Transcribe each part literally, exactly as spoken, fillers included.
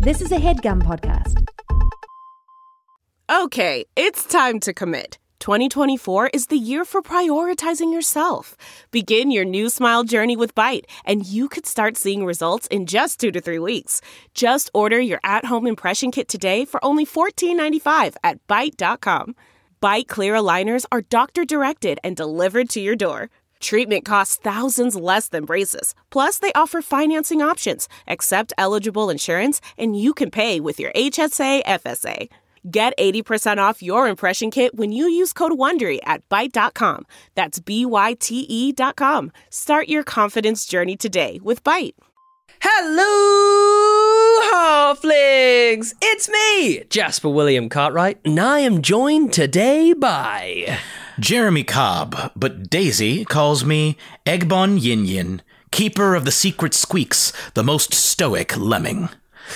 This is a HeadGum podcast. Okay, it's time to commit. twenty twenty-four is the year for prioritizing yourself. Begin your new smile journey with Byte, and you could start seeing results in just two to three weeks. Just order your at-home impression kit today for only fourteen ninety-five at byte dot com. Byte clear aligners are doctor-directed and delivered to your door. Treatment costs thousands less than braces. Plus, they offer financing options, accept eligible insurance, and you can pay with your H S A F S A. Get eighty percent off your impression kit when you use code WONDERY at byte dot com. That's B Y T E dot com. Start your confidence journey today with Byte. Hello, Halflings! It's me, Jasper William Cartwright, and I am joined today by... Jeremy Cobb, but Daisy calls me Egbon Yin Yin, keeper of the secret squeaks, the most stoic lemming.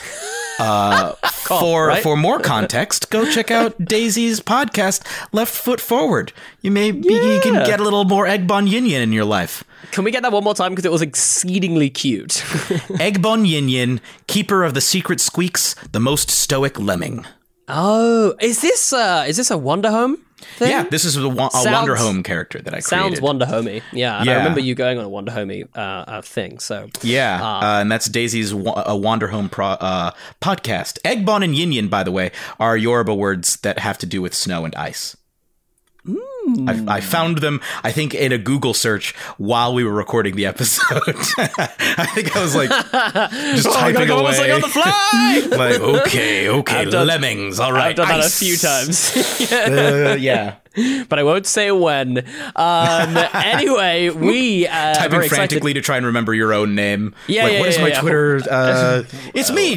Uh, Cobb, for right? for more context, go check out Daisy's podcast, Left Foot Forward. You may be, Yeah. you can get a little more Egbon Yin Yin in your life. Can we get that one more time, because it was exceedingly cute. Egbon Yin Yin, keeper of the secret squeaks, the most stoic lemming. Oh, is this uh, is this a Wonder Home thing? Yeah, this is a, wa- a Sounds- Wonder Home character that I created. Sounds Wonder Homey. Yeah, and Yeah. I remember you going on a Wonder Homey uh, uh, thing, so... Yeah, Uh, uh, and that's Daisy's wa- a Wander Home pro- uh, podcast. Egbon and Yin Yin, by the way, are Yoruba words that have to do with snow and ice. I, I found them, I think, in a Google search while we were recording the episode. I think I was like, just Oh, I typing gotta go away. almost like on the fly! Like, okay, okay, I've done- lemmings, all right. I've done that a ice. few times. Uh, yeah. But I won't say when. Um, anyway, we uh, are Typing very excited. frantically to try and remember your own name. Yeah, like, yeah, what is yeah, my yeah. Twitter? Uh, it's me,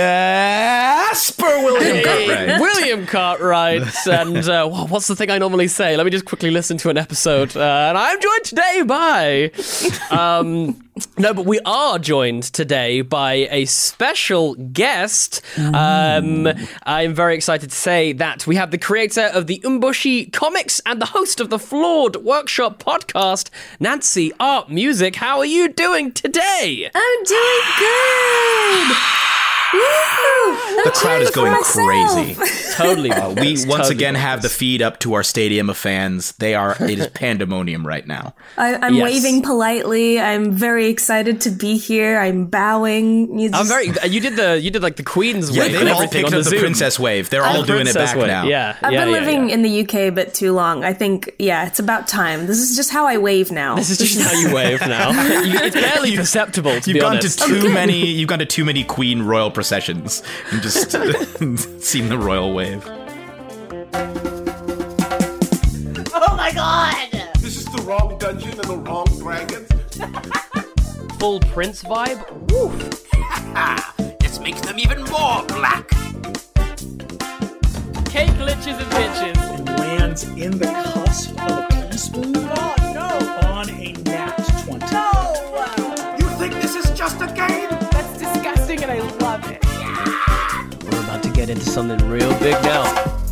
Jasper William Hey, Cartwright. William Cartwright, and uh, wha- what's the thing I normally say? Let me just quickly listen to an episode. Uh, and I'm joined today by... Um, no, but we are joined today by a special guest. Um, I'm very excited to say that we have the creator of the Umboshi comics and the host of the Flawed Workshop podcast, Nancy Art Music. How are you doing today? I'm doing good. Woo! The crowd is going crazy. Totally. Uh, we It's once totally again have the nice. feed up to our stadium of fans. They are it is pandemonium right now. I, I'm Yes. waving politely. I'm very excited to be here. I'm bowing. You I'm just- very. You did the. You did like the Queen's Yeah, wave they've and all everything picked on up the the Zoom. princess wave. They're all The doing it princess back wave. now. Yeah, I've yeah, been yeah, living yeah. in the U K a bit too long. I think, yeah, it's about time. This is just how I wave now. This is just how you wave now. You- it's barely perceptible, to You've be gone honest. to too many. You've gone to too many Queen royal processions and just seen the royal wave. Oh my god! This is the wrong dungeon and the wrong dragons. Full Prince vibe. Woo. Let's make them even more black. Cake glitches and bitches. and lands in the cusp of a teaspoon Oh no! on a nat twenty. You think this is just a game? That's disgusting and I love it. We're about to get into something real big now.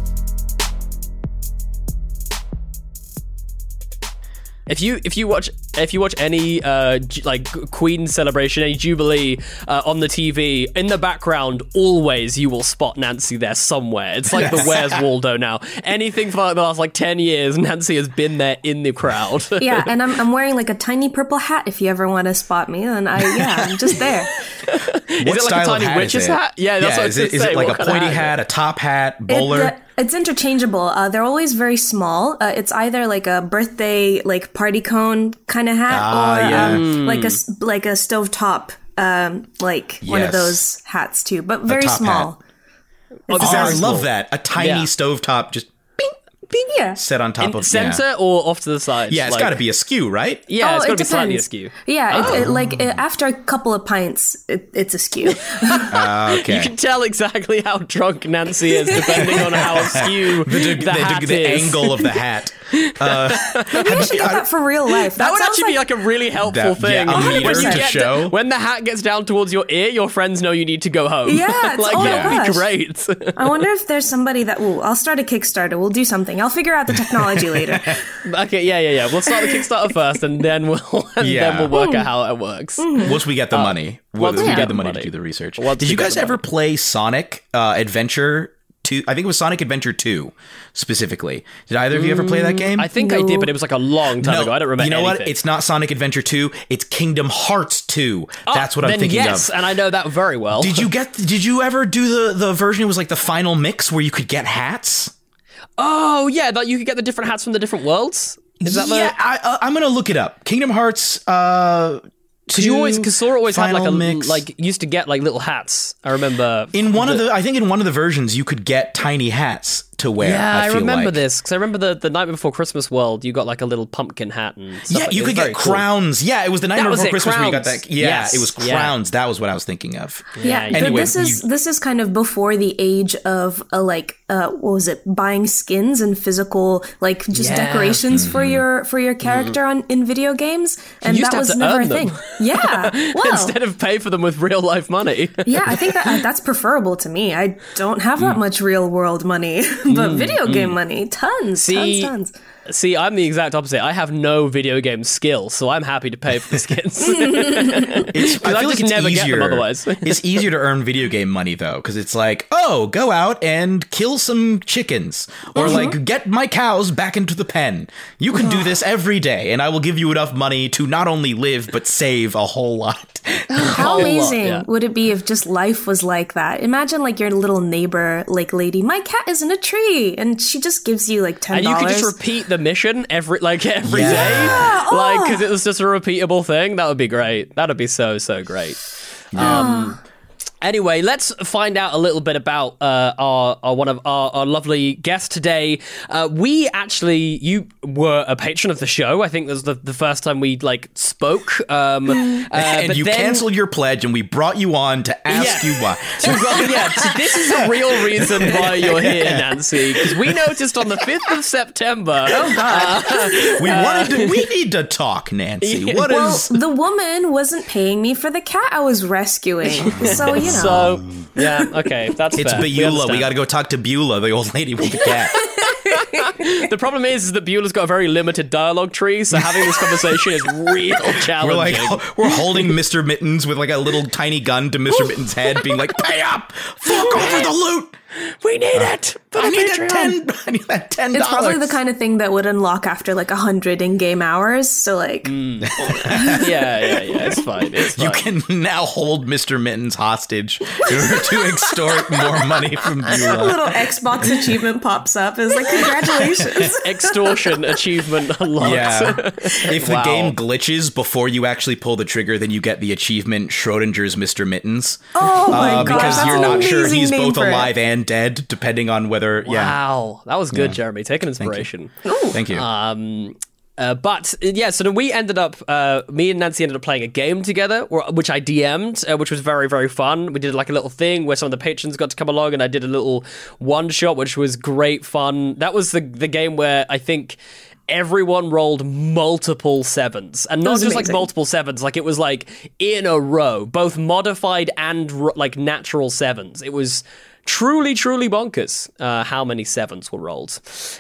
If you if you watch if you watch any uh ju- like Queen celebration, any Jubilee uh, on the T V, in the background, always you will spot Nancy there somewhere. It's like the Where's Waldo now. Anything for like the last like ten years, Nancy has been there in the crowd. yeah, and I'm I'm wearing like a tiny purple hat. If you ever want to spot me, then I yeah, I'm just there. Is What it like style a of tiny hat witch's is it? hat? Yeah, that's what I is was it, gonna is say. it like What a kind of pointy hat is hat, it? a top hat, It- bowler? the- it's interchangeable. Uh, they're always very small. Uh, it's either like a birthday, like party cone kind of hat, Ah, or yeah. um, like a s- like a stovetop, um, like one of Yes. those hats too, but very top small. Oh, Oh, this I is love cool. that. A tiny Yeah. stovetop just Yeah. set on top In of center yeah. or off to the side? Yeah, it's Like- got to be askew, right? Yeah, Oh, it's it got to be slightly depends. askew. Yeah, it, Oh. it, like it, after a couple of pints, it, it's askew. Uh, okay. You can tell exactly how drunk Nancy is depending on how askew the, the, the, hat the, the is. angle of the hat. Uh, Maybe I should get that for real life. That, That, would sounds actually like be like a really helpful That- thing. yeah, a when meter you to get show. when the hat gets down towards your ear, your friends know you need to go home. Yeah, it's- like oh my that would be gosh. great. I wonder if there's somebody that. Ooh, I'll start a Kickstarter. We'll do something. I'll figure out the technology later. Okay, yeah, yeah, yeah. We'll start the Kickstarter first, and then we'll and Yeah. then we'll work out how it works. Once we get the money, once we we get get the the money, money. to do the research. Once Did we you get guys the ever money. play Sonic uh, Adventure two? I think it was Sonic Adventure two specifically. Did either of you ever play that game? I think I No. did, but it was like a long time ago. I don't remember. You know anything. what? It's not Sonic Adventure two. It's Kingdom Hearts two. That's what I'm then thinking yes, of. and I know that very well. Did you get? Did you ever do the the version? It was like the final mix where you could get hats. Oh yeah, that you could get the different hats from the different worlds. Is that yeah, the? I, uh, I'm gonna look it up. Kingdom Hearts. Uh, Because you always, because Sora always had like a final mix. like used to get like little hats. I remember in one of the. I think in one of the versions you could get tiny hats to wear. Yeah, I, I, feel remember like. this because I remember the, the Night Before Christmas world. You got like a little pumpkin hat and stuff Yeah, like you it. could It's get very cool. crowns. Yeah, it was the night That was before it, Christmas where you got crowns. that. Yeah, Yes, it was yeah. crowns. That was what I was thinking of. Yeah, but Anyway, this is you- this is kind of before the age of uh, like uh, what was it? Buying skins and physical like just Yeah. decorations for your for your character on in video games, and used that to have was to never a earn them. thing. Yeah, well, Instead of pay for them with real life money. yeah, I think that uh, that's preferable to me. I don't have Mm. that much real world money, but video game money, tons, See, tons, tons. See, I'm the exact opposite. I have no video game skill, so I'm happy to pay for the skins. It's, I I feel like just it's never get them easier. otherwise. It's easier to earn video game money though, because it's like, oh, go out and kill some chickens, or Mm-hmm. like get my cows back into the pen. You can do this every day, and I will give you enough money to not only live but save a whole lot. How whole lot, amazing yeah. would it be if just life was like that? Imagine like your little neighbor, like lady, my cat is in a tree, and she just gives you like ten And you dollars. could just repeat the mission every like every day, Yeah. like because it was just a repeatable thing. That would be great. That'd be so so great. Um, anyway, let's find out a little bit about uh, our, our one of our, our lovely guests today. Uh, we actually, you were a patron of the show. I think this was the, the first time we like spoke. Um, uh, and but you then- canceled your pledge, and we brought you on to ask Yeah. you why. Well, yeah, so this is a real reason why you're here, Nancy, because we noticed on the fifth of September. Oh, God. We wanted to. We need to talk, Nancy. What is? well, the woman wasn't paying me for the cat I was rescuing, so you know. So, yeah, okay, that's It's fair. We Beulah. We, understand. got to go talk to Beulah, the old lady with the cat. The problem is, is that Beulah's got a very limited dialogue tree, so having this conversation is real We're challenging. like, we're holding Mister Mittens with like a little tiny gun to Mister Mittens' head, being like, "Pay up, fork over the loot. we need it. For I the need Patreon." that ten. I need that ten It's probably the dollars." kind of thing that would unlock after like a hundred in-game hours. So like, Yeah, yeah, yeah. It's fine. It's fine. You can now hold Mister Mittens hostage in order to extort more money from a Beulah. little Xbox achievement pops up. It's like, congratulations. Extortion achievement unlocked. Yeah. If the Wow. game glitches before you actually pull the trigger, then you get the achievement Schrodinger's Mister Mittens. Oh my Uh, gosh, because that's you're an not sure amazing he's name both for it. alive and dead, depending on whether. Yeah. Wow, that was good, Jeremy. Take an inspiration. Thank you. Um, uh, but uh, yeah, so then we ended up, uh, me and Nancy ended up playing a game together, or, which I D M'd, uh, which was very, very fun. We did like a little thing where some of the patrons got to come along, and I did a little one shot, which was great fun. That was the the game where I think everyone rolled multiple sevens, and not was just like amazing. multiple sevens, like it was like in a row, both modified and ro- like natural sevens. It was truly, truly bonkers uh, how many sevens were rolled.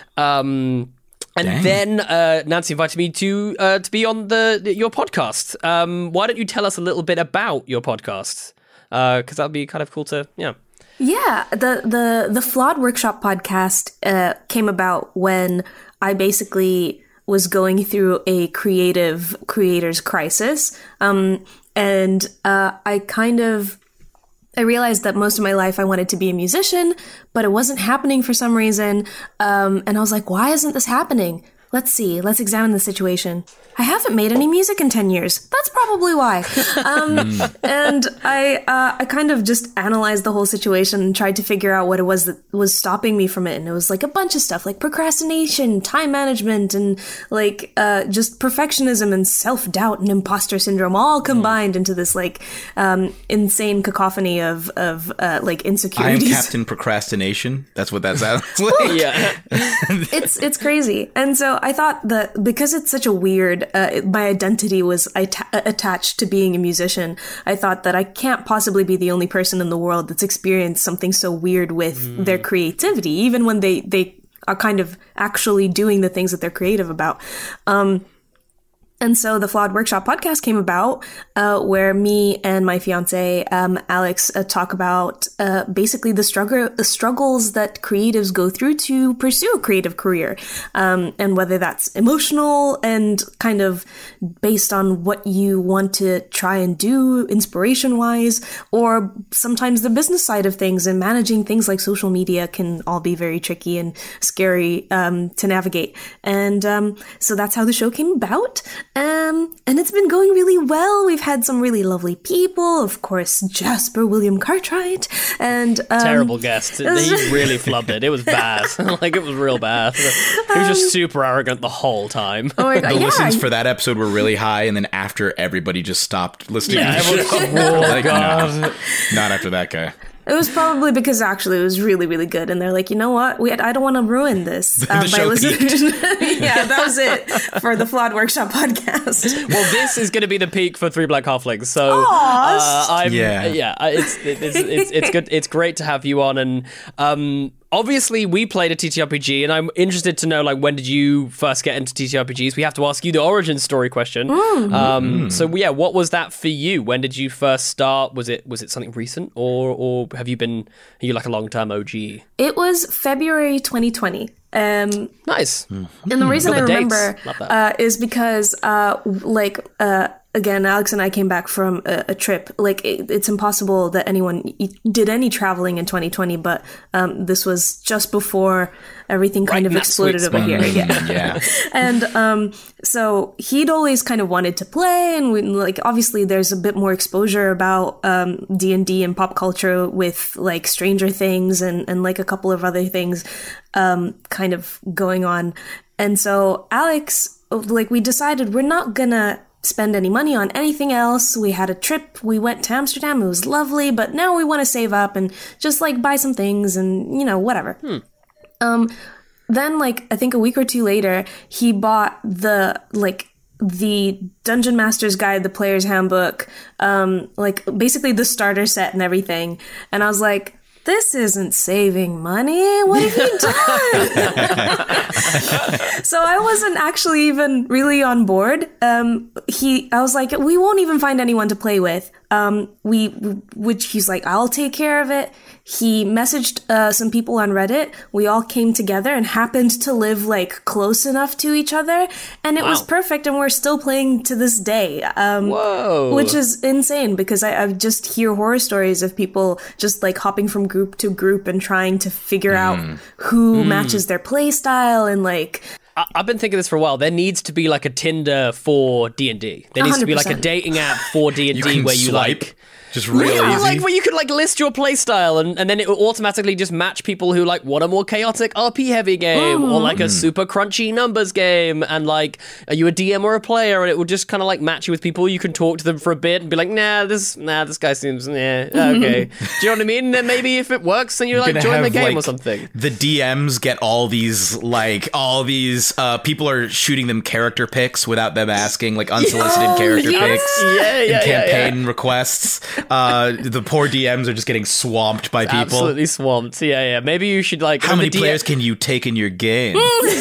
Um, and Dang. then uh, Nancy invited me to uh, to be on the your podcast. Um, why don't you tell us a little bit about your podcast? Because that'd be kind of cool to, yeah. Yeah, the the the Flawed Workshop podcast uh, came about when I basically was going through a creative creator's crisis, um, and uh, I kind of I realized that most of my life I wanted to be a musician, but it wasn't happening for some reason, um, and I was like, why isn't this happening? Let's see. Let's examine the situation. I haven't made any music in ten years. That's probably why. Um, and I uh, I kind of just analyzed the whole situation and tried to figure out what it was that was stopping me from it. And it was like a bunch of stuff, like procrastination, time management, and like uh, just perfectionism and self-doubt and imposter syndrome all combined into this like um, insane cacophony of, of uh, like I am insecurities. Captain Procrastination. That's what that sounds like. Yeah. it's it's crazy. And so I thought that because it's such a weird, uh, my identity was atta- attached to being a musician. I thought that I can't possibly be the only person in the world that's experienced something so weird with mm. their creativity, even when they, they are kind of actually doing the things that they're creative about. Um, And so the Flawed Workshop podcast came about, uh, where me and my fiance, um, Alex, uh, talk about, uh, basically the struggle, the struggles that creatives go through to pursue a creative career. Um, and whether that's emotional and kind of based on what you want to try and do inspiration wise, or sometimes the business side of things and managing things like social media can all be very tricky and scary, um, to navigate. And, um, so that's how the show came about. Um, and it's been going really well. We've had some really lovely people. Of course, Jasper William Cartwright. And um, terrible guest. He really flubbed it. It was bad. Like, it was real bad. He was just super arrogant the whole time. Oh my God, the yeah. listens for that episode were really high, and then after, everybody just stopped listening Yeah, to the show. Oh, like, God. no, not after that guy. It was probably because actually it was really, really good. And they're like, you know what? We, I don't want to ruin this uh, by listening. Yeah, that was it for the Flawed Workshop podcast. Well, this is going to be the peak for Three Black Halflings. So, uh, I'm, yeah, yeah, it's it's, it's it's good. It's great to have you on, and um. Obviously, we played a T T R P G, and I'm interested to know, like, when did you first get into T T R P Gs? We have to ask you the origin story question. Mm. Um, mm. So, yeah, what was that for you? When did you first start? Was it was it something recent, or or have you been? Are you like a long term O G? It was February twenty twenty. Um, nice. And the reason I remember uh, is because, uh, like, uh, again, Alex and I came back from a, a trip. Like, it, it's impossible that anyone did any traveling in twenty twenty, but um, this was just before everything kind right, of exploded over here. Yeah. yeah. And um, so he'd always kind of wanted to play, and we, like, obviously there's a bit more exposure about um, D and D and pop culture with, like, Stranger Things and, and like, a couple of other things um, kind of going on. And so Alex, like, we decided we're not gonna spend any money on anything else. We had a trip. We went to Amsterdam. It was lovely, but now we want to save up and just, like, buy some things and, you know, whatever. Hmm. Um, then, like, I think a week or two later, he bought the, like, the Dungeon Master's Guide, the Player's Handbook, um, like, basically the starter set and everything. And I was like, this isn't saving money. What have you done? So I wasn't actually even really on board. Um, he, I was like, we won't even find anyone to play with. Um, we, which he's like, I'll take care of it. He messaged uh, some people on Reddit. We all came together and happened to live, like, close enough to each other, and it wow. was perfect. And we're still playing to this day. Um, Whoa! Which is insane because I, I just hear horror stories of people just, like, hopping from group to group and trying to figure mm. out who mm. matches their play style and, like. I- I've been thinking this for a while. There needs to be, like, a Tinder for D and D. There needs one hundred percent to be, like, a dating app for D and D where you swipe. like. Just really yeah, easy. Like where you could, like, list your playstyle and, and then it will automatically just match people who, like, want a more chaotic R P heavy game mm. or, like, a super crunchy numbers game, and, like, are you a D M or a player, and it will just kind of, like, match you with people. You can talk to them for a bit and be like, nah, this nah, this guy seems, yeah, okay. Do you know what I mean? And then maybe if it works, then you, like, join have, the game, like, or something. The D Ms get all these, like, all these, uh, people are shooting them character picks without them asking, like, unsolicited oh, character yes. picks yeah, yeah, and campaign yeah, yeah. requests. Uh, the poor D Ms are just getting swamped by people. Absolutely swamped. Yeah, yeah. Maybe you should, like... How many D- players can you take in your game?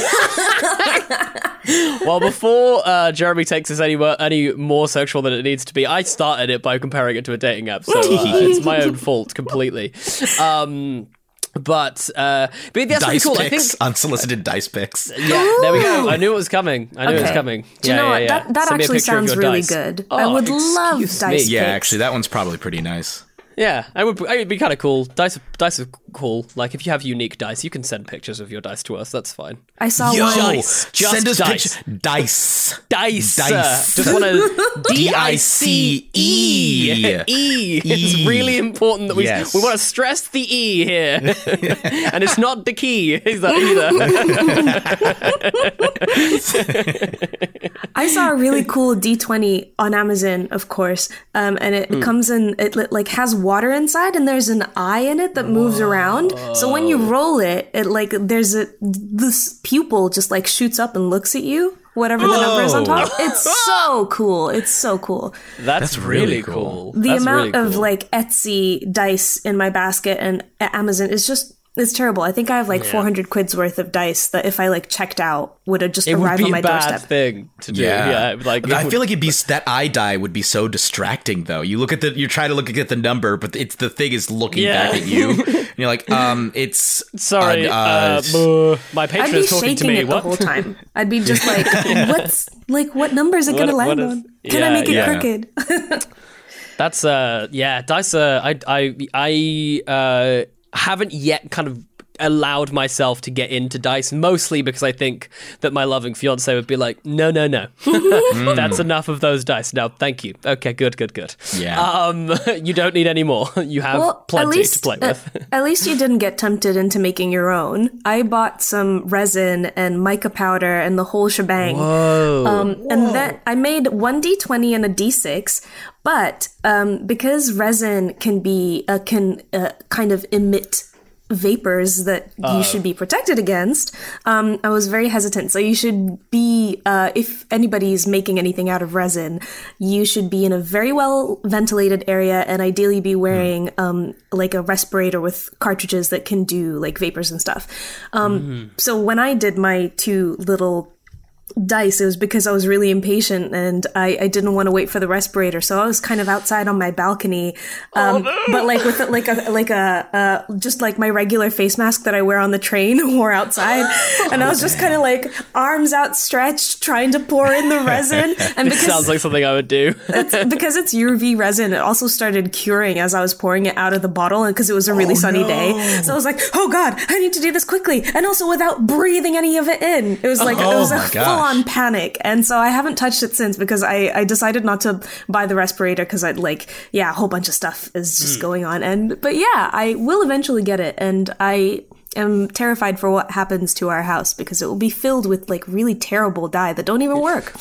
Well, before uh, Jeremy takes us any more, any more sexual than it needs to be, I started it by comparing it to a dating app, so uh, it's my own fault completely. Um... But, uh, but that's dice pretty cool. Picks, I think unsolicited dice picks. Yeah, Ooh. there we go. I knew it was coming. I knew okay. it was coming. Do you yeah, know yeah, what? yeah. That, that actually sounds really dice. good. Oh, I would love dice me. picks. Yeah, actually, that one's probably pretty nice. Yeah, it would, it would be kind of cool. Dice, dice are cool. Like, if you have unique dice, you can send pictures of your dice to us. That's fine. I saw Yo, one. Dice. Just send us dice. Pictures. Dice. Dice. Dice. Just want to D I C E. E. It's really important that we yes. we want to stress the E here, and it's not the key. Is that either? I saw a really cool D twenty on Amazon, of course, um, and it mm. comes in. It like has water inside, and there's an eye in it that moves Whoa. around. around. So when you roll it, it like there's a this pupil just like shoots up and looks at you. Whatever the number is on top. It's so cool. It's so cool. That's, That's really, really cool. cool. The That's amount really of cool. like Etsy dice in my basket and Amazon is just it's terrible. I think I have like four hundred quid's worth of dice that if I like checked out would have just It would arrived be on my a bad doorstep. thing to do. Yeah, Yeah, like it I would- feel like it'd be that eye die would be so distracting though. You look at the, you try to look at the number, but it's the thing is looking Yeah. back at you, and you're like, um, it's Sorry, uh, uh, uh, buh. my I'd patron be is talking to shaking me. it What? the whole time. I'd be just like, what's like what number is it What- gonna what land is- on? Can yeah, I make it yeah. crooked? That's uh, yeah, dice. Uh, I I I uh haven't yet kind of allowed myself to get into dice, mostly because I think that my loving fiance would be like, no, no, no, that's enough of those dice. No, thank you. Okay, good, good, good. Yeah. Um, you don't need any more. You have Well, at plenty least to play uh, with. at least you didn't get tempted into making your own. I bought some resin and mica powder and the whole shebang. Whoa. Um, and then I made one d twenty and a d six, but um, because resin can be uh, can uh, kind of emit vapors that you should be protected against, um, I was very hesitant. So you should be, uh, if anybody's making anything out of resin, you should be in a very well ventilated area and ideally be wearing um, like a respirator with cartridges that can do like vapors and stuff. Um, So when I did my two little dice, it was because I was really impatient and I, I didn't want to wait for the respirator, so I was kind of outside on my balcony, um, but like with a, like a like a uh, just like my regular face mask that I wear on the train wore outside, and I was just kind of like arms outstretched trying to pour in the resin. And This because sounds like something I would do. it's, because it's U V resin, it also started curing as I was pouring it out of the bottle, and because it was a really sunny day, so I was like, oh god, I need to do this quickly, and also without breathing any of it in. It was like it Oh was a my gosh. full on panic, and so I haven't touched it since because I, I decided not to buy the respirator because I'd like yeah a whole bunch of stuff is just going on, and but yeah I will eventually get it, and I am terrified for what happens to our house because it will be filled with like really terrible dye that don't even work.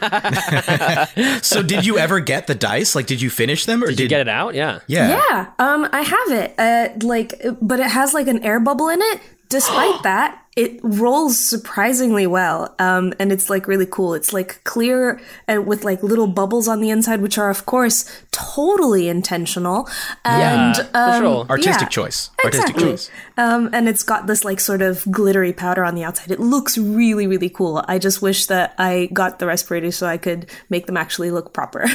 So did you ever get the dice? Like, did you finish them, or Did you get it out? Yeah. Yeah. Yeah, um, I have it. Uh, like, but it has like an air bubble in it. Despite that, it rolls surprisingly well, um, and it's like really cool. It's like clear and with like little bubbles on the inside, which are of course totally intentional. And Yeah, for um, sure. Artistic yeah, choice. Artistic exactly. choice. Um, and it's got this like sort of glittery powder on the outside. It looks really, really cool. I just wish that I got the respirator so I could make them actually look proper.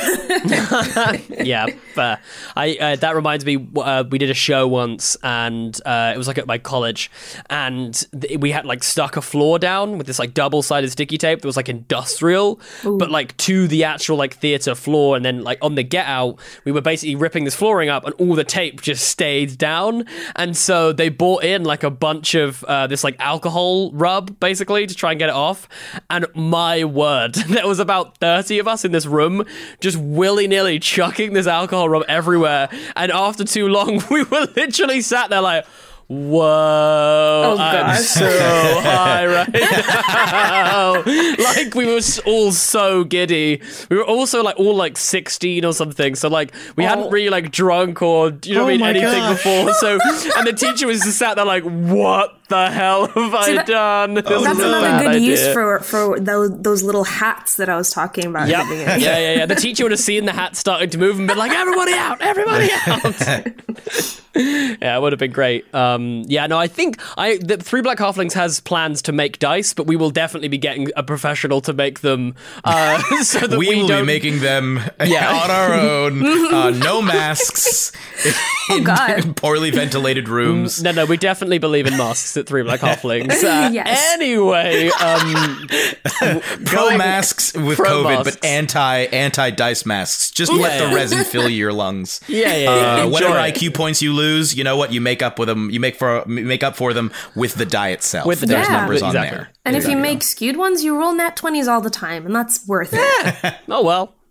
Yeah, uh, I uh, that reminds me. Uh, we did a show once, and uh, it was like at my college, and th- we had like stuck a floor down with this like double-sided sticky tape that was like industrial, but like to the actual like theater floor, and then like on the get out, we were basically ripping this flooring up, and all the tape just stayed down, and so they bought in like a bunch of uh, this like alcohol rub basically to try and get it off, and my word, there was about thirty of us in this room just willy-nilly chucking this alcohol rub everywhere, and after too long we were literally sat there like, whoa, I'm gosh. so high right now. Like, we were s- all so giddy. We were also, like, all, like, sixteen or something. So, like, we hadn't really, like, drunk or, you know what I Oh mean, my anything gosh. before. So, and the teacher was just sat there like, what the hell have I that- done? This That's is a another bad good idea. use for for those those little hats that I was talking about. Yep. at the beginning. Yeah, yeah, yeah. The teacher would have seen the hat starting to move and been like, everybody out, everybody out. Yeah, it would have been great. Um, yeah, no, I think I the Three Black Halflings has plans to make dice, but we will definitely be getting a professional to make them. Uh, so that We, we, will don't... be making them Yeah. on our own. Uh, no masks. In God. poorly ventilated rooms. No, no, we definitely believe in masks at Three Black Halflings. Uh, Yes. Anyway, um, Pro going- masks with Pro COVID, masks. but anti anti dice masks. Just let Yeah. the resin fill your lungs. Yeah, yeah, yeah. Uh, Enjoy whatever it. I Q points you lose, you know what? You make up with them. You make for make up for them with the die itself. With the There's die. numbers on Exactly. there. And if you Exactly. make skewed ones, you roll nat twenties all the time, and that's worth it. Oh well.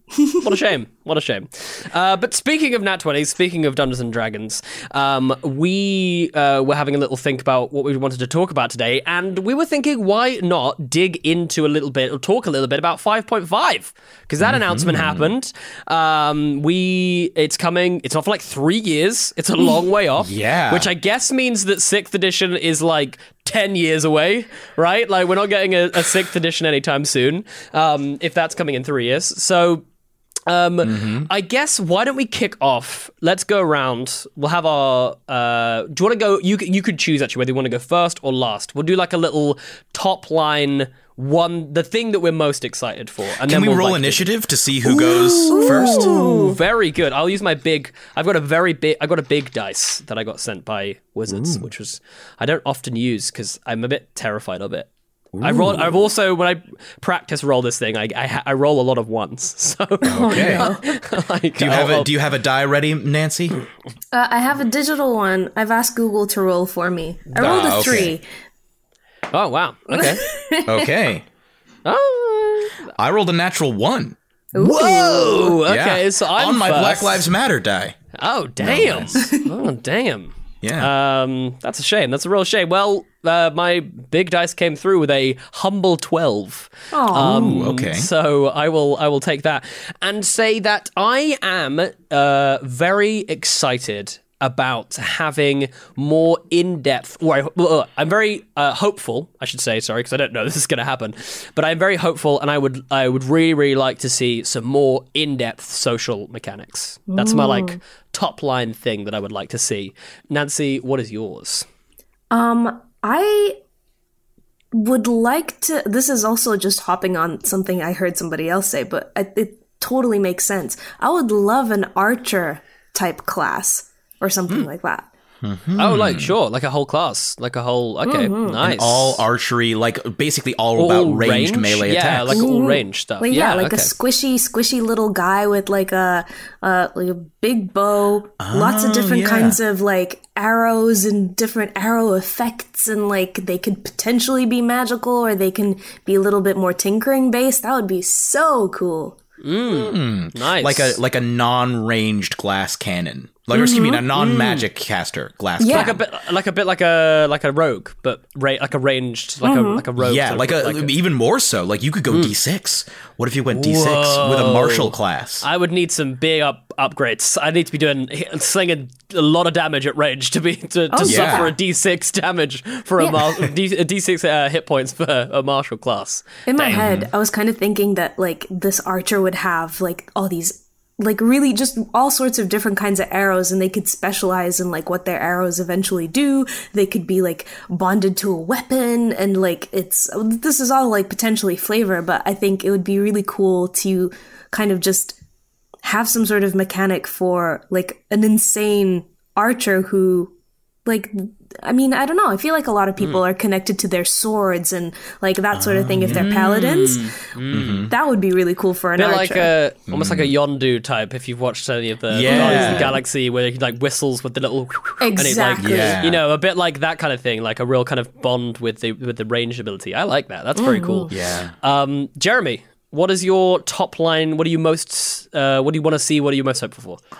What a shame. What a shame. Uh, but speaking of Nat twenties, speaking of Dungeons and Dragons, um, we uh, were having a little think about what we wanted to talk about today, and we were thinking, why not dig into a little bit, or talk a little bit about five point five? Because that mm-hmm. announcement happened. Um, we, it's coming, it's not for like three years. It's a long way off. Yeah. Which I guess means that sixth edition is like ten years away, right? Like, we're not getting a, a sixth edition anytime soon, um, if that's coming in three years. So... Um, mm-hmm. I guess, why don't we kick off? Let's go around. We'll have our... Uh, do you want to go... You, you could choose, actually, whether you want to go first or last. We'll do, like, a little top-line one... The thing that we're most excited for. And Can then we we'll, roll like, initiative to see who goes first? Ooh, very good. I'll use my big... I've got a very big... I got a big dice that I got sent by Wizards, Ooh. which was... I don't often use, because I'm a bit terrified of it. Ooh. I roll. I've also, when I practice roll this thing, I I, I roll a lot of ones. So okay. like, do you have I'll, a Do you have a die ready, Nancy? Uh, I have a digital one. I've asked Google to roll for me. I rolled ah, a okay. three. Oh wow. Okay. okay. Oh. I rolled a natural one. Ooh. Whoa. Okay. Yeah. So I'm on my first. Black Lives Matter die. Oh damn. Nice. Oh damn. Yeah. Um, that's a shame. That's a real shame. Well, uh, my big dice came through with a humble twelve. Um, Ooh, okay. So I will, I will take that and say that I am uh, very excited about having more in-depth, or I, I'm very uh, hopeful, I should say, sorry, because I don't know this is going to happen, but I'm very hopeful, and I would I would really, really like to see some more in-depth social mechanics. That's my, like, top-line thing that I would like to see. Nancy, what is yours? Um, I would like to, this is also just hopping on something I heard somebody else say, but it, it totally makes sense. I would love an archer-type class. Or something mm. like that. Mm-hmm. Oh, like, sure, like a whole class, like a whole, okay, mm-hmm. nice. And all archery, like, basically all, all about ranged range? melee yeah, attacks. Yeah, like all range stuff. Like, yeah, yeah, like okay. a squishy, squishy little guy with, like, a, uh, like a big bow, oh, lots of different yeah. kinds of, like, arrows and different arrow effects, and, like, they could potentially be magical, or they can be a little bit more tinkering based. That would be so cool. Mm, mm. Nice. Like a, like a non-ranged glass cannon. Like, mm-hmm. excuse me, a non-magic mm. caster glass yeah. like a bit, like a bit like a like a rogue, but ra- like a ranged, like mm-hmm. a like a rogue. Yeah, like a, like a even more so. Like you could go mm. D six. What if you went D six Whoa. with a martial class? I would need some big up upgrades. I need to be doing slinging a lot of damage at range to be to, to oh, suffer yeah. a D six damage for yeah. a, mar- D, a D six uh, hit points for a martial class. In my Dang. head, I was kind of thinking that like this archer would have like all these. Like really just all sorts of different kinds of arrows, and they could specialize in like what their arrows eventually do. They could be like bonded to a weapon, and like it's, this is all like potentially flavor, but I think it would be really cool to kind of just have some sort of mechanic for like an insane archer who like, I mean, I don't know. I feel like a lot of people mm. are connected to their swords and like that sort of thing. If they're paladins, mm. that would be really cool for an a bit archer. Like a, almost mm. like a Yondu type. If you've watched any of the yeah. Guardians of the Galaxy, where he like whistles with the little exactly, and it, like, yeah. you know, a bit like that kind of thing, like a real kind of bond with the with the ranged ability. I like that. That's very mm. cool. Yeah. Um, Jeremy, what is your top line? What do you most? Uh, what do you want to see? What are you most hopeful for?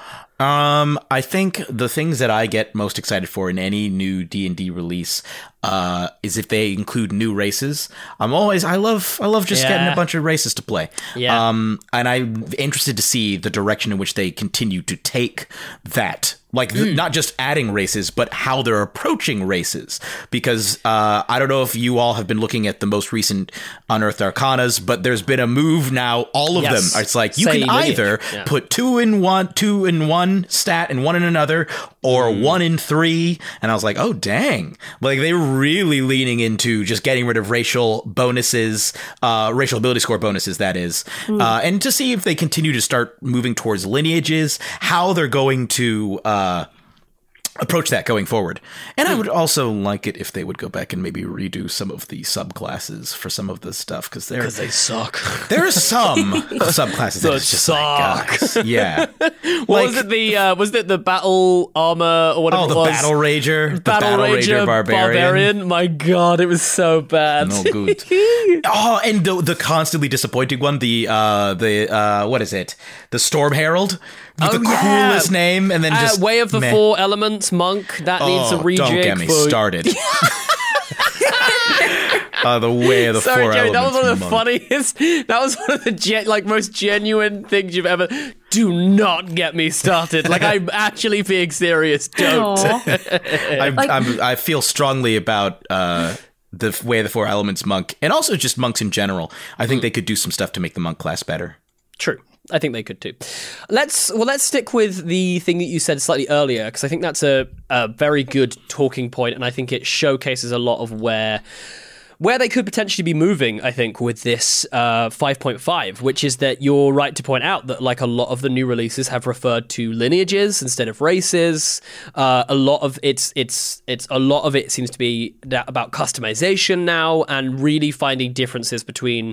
Um, I think the things that I get most excited for in any new D and D release uh, is if they include new races. I'm always, I love, I love just yeah. getting a bunch of races to play. Yeah. Um, and I'm interested to see the direction in which they continue to take that. Like, mm. not just adding races, but how they're approaching races. Because uh, I don't know if you all have been looking at the most recent Unearthed Arcanas, but there's been a move now, all of yes. them. It's like, you Say can lineage. either yeah. put two in one, two in one stat and one in another, or mm. one in three. And I was like, oh, dang. Like, they're really leaning into just getting rid of racial bonuses, uh, racial ability score bonuses, that is. Mm. Uh, and to see if they continue to start moving towards lineages, how they're going to... Uh, approach that going forward. And I would also like it if they would go back and maybe redo some of the subclasses for some of this stuff, because they're Because they suck. there are some subclasses that it's just suck. like, guys, yeah. What Like- was it? The uh, was it the battle armor or whatever Oh, it the was? Battle Rager, the Battle, Battle Ranger, Rager Barbarian. My God, it was so bad. No good. Oh, and the the constantly disappointing one, the uh the uh what is it? The Storm Herald. With Oh, the yeah. coolest name, and then Uh, just Way of the meh. Four Elements monk that needs a Oh, rejig. don't get me for... started. uh, the Way of the Sorry, Four Jerry, that was Elements. one of the monk. funniest. That was one of the gen- like most genuine things you've ever. Do not get me started. Like I'm actually being serious. Don't. I'm, I'm, I feel strongly about uh, the Way of the Four Elements monk, and also just monks in general. I think they could do some stuff to make the monk class better. True. I think they could too. Let's well, let's stick with the thing that you said slightly earlier, because I think that's a, a very good talking point, and I think it showcases a lot of where where they could potentially be moving, I think, with this uh, five point five, which is that you're right to point out that like a lot of the new releases have referred to lineages instead of races. Uh, a lot of it's it's it's a lot of it seems to be that about customization now, and really finding differences between,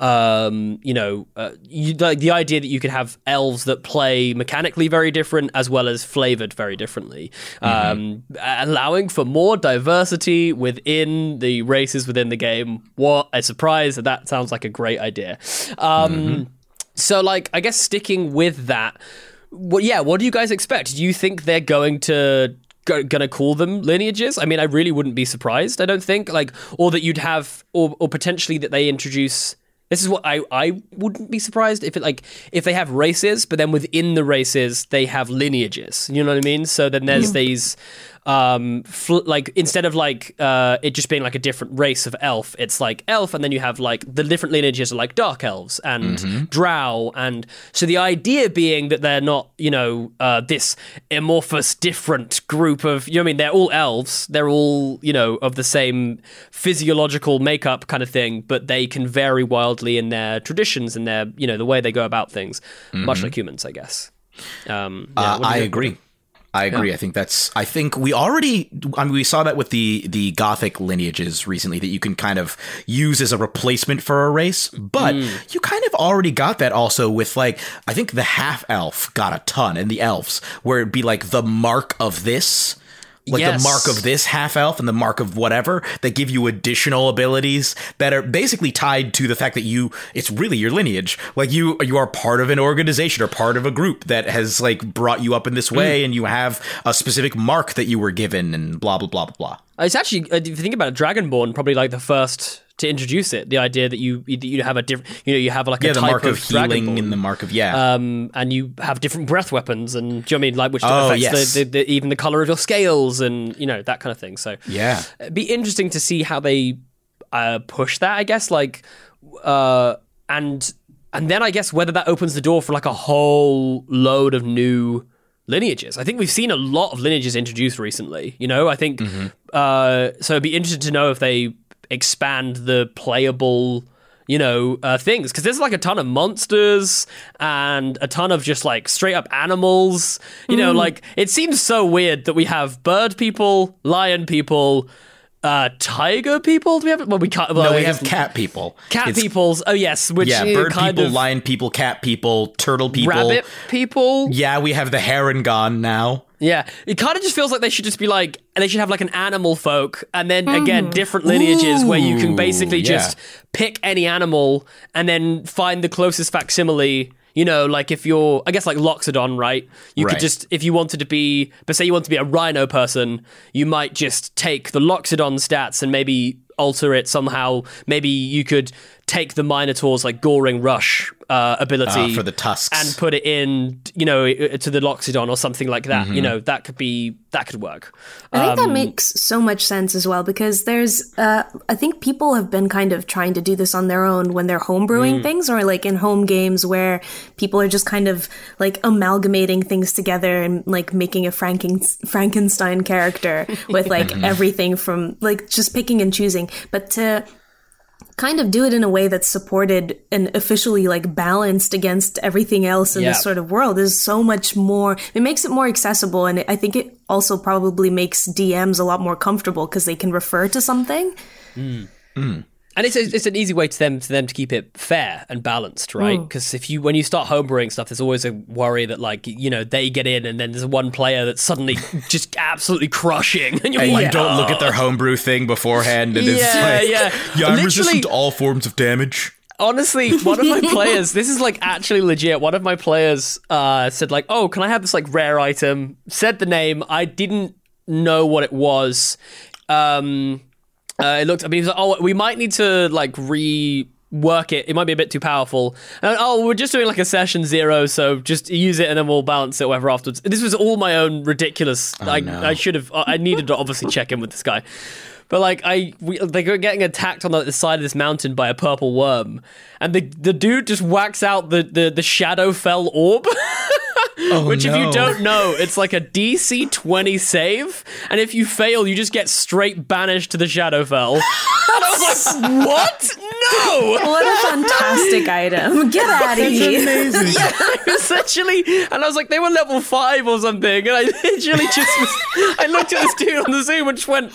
um, you know, uh, you, like the idea that you could have elves that play mechanically very different as well as flavored very differently, mm-hmm. um, allowing for more diversity within the races within the game. What a surprise. That sounds like a great idea. Um, mm-hmm. So, like, I guess sticking with that, well, yeah, what do you guys expect? Do you think they're going to go, gonna call them lineages? I mean, I really wouldn't be surprised, I don't think. Like, or that you'd have, or, or potentially that they introduce... This is what I, I wouldn't be surprised if it like if they have races, but then within the races they have lineages. You know what I mean? So then there's mm. these um fl- like instead of like uh it just being like a different race of elf, it's like elf, and then you have like the different lineages are like dark elves and mm-hmm. drow, and so the idea being that they're not, you know, uh this amorphous different group of, you know what I mean, they're all elves, they're all, you know, of the same physiological makeup kind of thing, but they can vary wildly in their traditions and their, you know, the way they go about things, mm-hmm. much like humans, I guess. Um, yeah, uh, I think? agree. I agree. Yeah. I think that's. I think we already. I mean, we saw that with the the Gothic lineages recently, that you can kind of use as a replacement for a race. But mm. you kind of already got that also with, like, I think the half elf got a ton, and the elves, where it'd be like the mark of this. Like yes. the mark of this half elf and the mark of whatever, that give you additional abilities that are basically tied to the fact that you, it's really your lineage. Like you, you are part of an organization or part of a group that has like brought you up in this way, mm. and you have a specific mark that you were given, and blah, blah, blah, blah, blah. It's actually, if you think about it, Dragonborn, probably like the first to introduce it. The idea that you you have a different, you know, you have like yeah, a the type mark of, of healing Dragonborn, and the mark of yeah, um, and you have different breath weapons, and do you know what I mean, like which oh, affects yes. the, the, the, even the color of your scales, and you know, that kind of thing. So yeah, it'd be interesting to see how they uh, push that, I guess, like, uh, and and then I guess whether that opens the door for like a whole load of new lineages. I think we've seen a lot of lineages introduced recently, you know. I think mm-hmm. uh so it'd be interesting to know if they expand the playable, you know, uh things, because there's like a ton of monsters and a ton of just like straight up animals, you mm. know, like it seems so weird that we have bird people, lion people, Uh, tiger people? Do we have? Well, we can't. Well, no, we have cat people. Cat it's, peoples. Oh yes, which yeah, bird kind people, of lion people, cat people, turtle people, rabbit people. Yeah, we have the Harengon now. Yeah, it kind of just feels like they should just be like, they should have like an animal folk, and then mm. again different lineages. Ooh, where you can basically yeah. just pick any animal and then find the closest facsimile. You know, like if you're, I guess like Loxodon, right? You right. could just, if you wanted to be, but say you want to be a rhino person, you might just take the Loxodon stats and maybe alter it somehow. Maybe you could take the Minotaur's like Goring Rush uh, ability uh, for the tusks and put it in, you know, to the Loxodon or something like that. Mm-hmm. You know, that could be, that could work. I think um, that makes so much sense as well, because there's, uh, I think people have been kind of trying to do this on their own when they're homebrewing mm. things, or like in home games where people are just kind of like amalgamating things together and like making a Franken- Frankenstein character with like everything from like just picking and choosing. But to kind of do it in a way that's supported and officially like balanced against everything else in Yeah. this sort of world is so much more, it makes it more accessible. And I think it also probably makes D Ms a lot more comfortable because they can refer to something. Mm. Mm. And it's a, it's an easy way to them to them to keep it fair and balanced, right? Because mm. if you when you start homebrewing stuff, there's always a worry that like you know they get in and then there's one player that's suddenly just absolutely crushing, and you're and like, you don't oh. look at their homebrew thing beforehand, and yeah, it's like, yeah, yeah, I'm Literally, resistant to all forms of damage. Honestly, one of my players, this is like actually legit. One of my players uh, said like, "Oh, can I have this like rare item?" Said the name. I didn't know what it was. Um. Uh, it looked. I mean, he was like, "Oh, we might need to like rework it. It might be a bit too powerful." And oh, we're just doing like a session zero, so just use it and then we'll balance it, or whatever afterwards. This was all my own ridiculous. Oh, I no. I should have. I needed to obviously check in with this guy, but like I, we, they were getting attacked on the side of this mountain by a purple worm, and the the dude just whacks out the the, the Shadowfell orb. Oh, Which, no. if you don't know, it's like a D C twenty save, and if you fail, you just get straight banished to the Shadowfell. And I was like, what? No! What a fantastic item. Get out of here. Amazing. Yeah, essentially. And I was like, they were level five or something, and I literally just was, I looked at this dude on the Zoom and just went,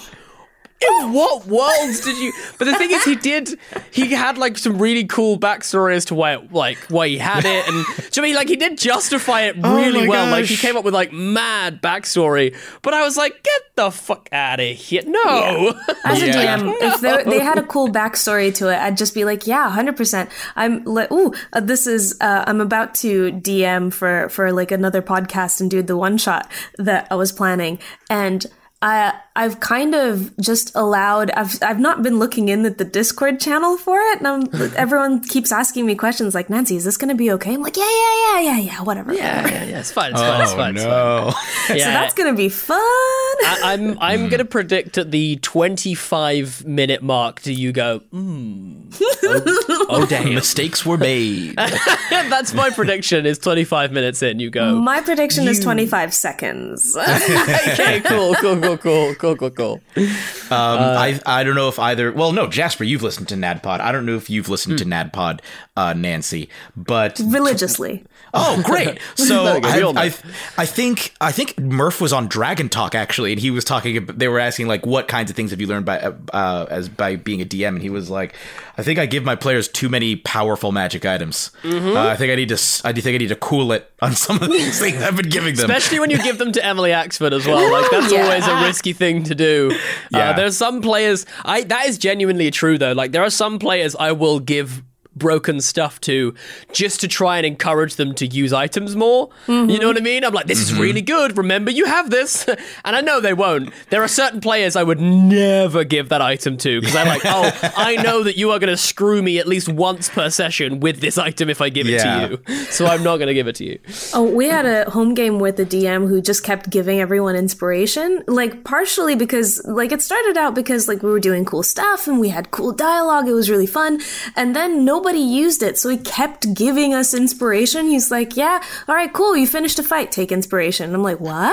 in what worlds did you? But the thing is, he did. He had like some really cool backstory as to why, it, like, why he had it, and so I mean, like, he did justify it really oh well. Gosh. Like, he came up with like mad backstory. But I was like, get the fuck out of here! No. Yeah. As a Yeah. D M, if they they had a cool backstory to it, I'd just be like, yeah, one hundred percent. I'm like, ooh, uh, this is. Uh, I'm about to D M for for like another podcast and do the one shot that I was planning, and I I've kind of just allowed. I've I've not been looking in at the Discord channel for it, and I'm, everyone keeps asking me questions like, Nancy, is this going to be okay? I'm like, yeah, yeah, yeah, yeah, yeah, whatever. Yeah, yeah, yeah. It's fine. It's Oh fine. It's fine. It's no! fine. Yeah. So that's going to be fun. I, I'm I'm gonna predict at the twenty-five minute mark. Do you go? Hmm. Oh, oh damn! Mistakes were made. That's my prediction. Is twenty-five minutes in? You go. My prediction is twenty-five seconds. Okay, cool, cool, cool, cool, cool, cool, cool. Um, I I don't know if either. Well, no, Jasper, you've listened to NADPod. I don't know if you've listened to NADPod, uh, Nancy, but Religiously. oh, great! So Very good. We all I, know. I I think I think Murph was on Dragon Talk actually, and he was talking. ab- They were asking like, what kinds of things have you learned by uh, as by being a D M? And he was like, I think I give my players too many powerful magic items. Mm-hmm. Uh, I think I need to. s- I think I need to cool it on some of these things I've been giving them. Especially when you give them to Emily Axford as well. Like, that's Yeah. always a risky thing to do. Yeah. Uh, there's some players, I that is genuinely true though. Like, there are some players I will give broken stuff to just to try and encourage them to use items more. Mm-hmm. You know what I mean? I'm like, this is really good. Remember, you have this. And I know they won't. There are certain players I would never give that item to because I'm like, oh, I know that you are going to screw me at least once per session with this item if I give it Yeah. to you. So I'm not going to give it to you. Oh, we had a home game with a D M who just kept giving everyone inspiration, like partially because like it started out because like we were doing cool stuff and we had cool dialogue. It was really fun. And then nobody used it. So he kept giving us inspiration. He's like, yeah, all right, cool. You finished a fight. Take inspiration. And I'm like, what?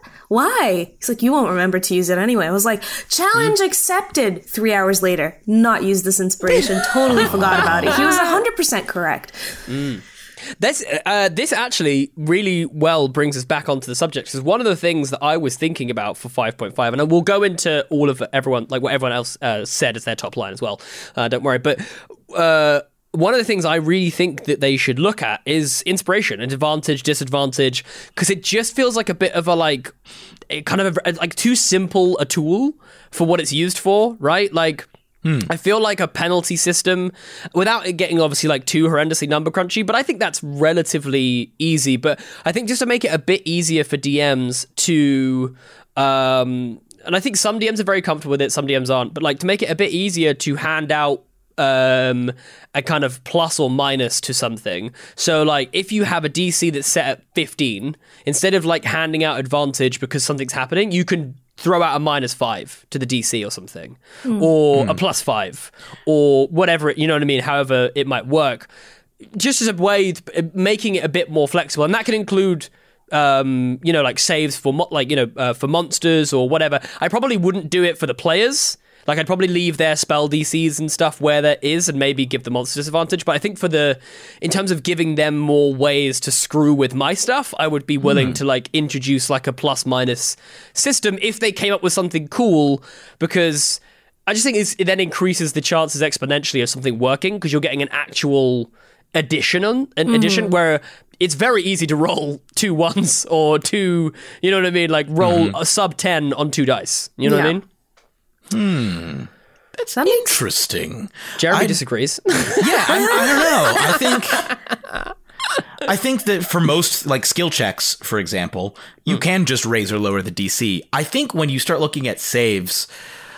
Why? He's like, you won't remember to use it anyway. I was like, challenge accepted. Three hours later, not use this inspiration. Totally forgot about it. He was one hundred percent correct. This uh, this actually really well brings us back onto the subject because one of the things that I was thinking about for five point five, and we'll go into all of everyone, like what everyone else uh, said as their top line as well. Uh, don't worry, but uh, one of the things I really think that they should look at is inspiration and advantage, disadvantage, because it just feels like a bit of a like, a kind of a, like too simple a tool for what it's used for, right? Like. I feel like a penalty system, without it getting obviously like too horrendously number crunchy, but I think that's relatively easy. But I think just to make it a bit easier for D Ms to, um, and I think some D Ms are very comfortable with it, some D Ms aren't, but like to make it a bit easier to hand out um, a kind of plus or minus to something. So like if you have a D C that's set at fifteen, instead of like handing out advantage because something's happening, you can throw out a minus five to the D C or something, mm. or mm. a plus five, or whatever, it, you know what I mean, however it might work, just as a way of making it a bit more flexible. And that can include, um, you know, like saves for, mo- like, you know, uh, for monsters or whatever. I probably wouldn't do it for the players. Like, I'd probably leave their spell D Cs and stuff where there is and maybe give the monster disadvantage. But I think for the, in terms of giving them more ways to screw with my stuff, I would be willing mm. to, like, introduce, like, a plus-minus system if they came up with something cool, because I just think it's, it then increases the chances exponentially of something working, because you're getting an actual addition on an mm. addition where it's very easy to roll two ones or two, you know what I mean? Like, roll mm. a sub ten on two dice. You know yeah. what I mean? Hmm. That's that interesting. Jeremy I, disagrees. Yeah, I, I don't know. I think I think that for most, like, skill checks, for example, you mm. can just raise or lower the D C. I think when you start looking at saves,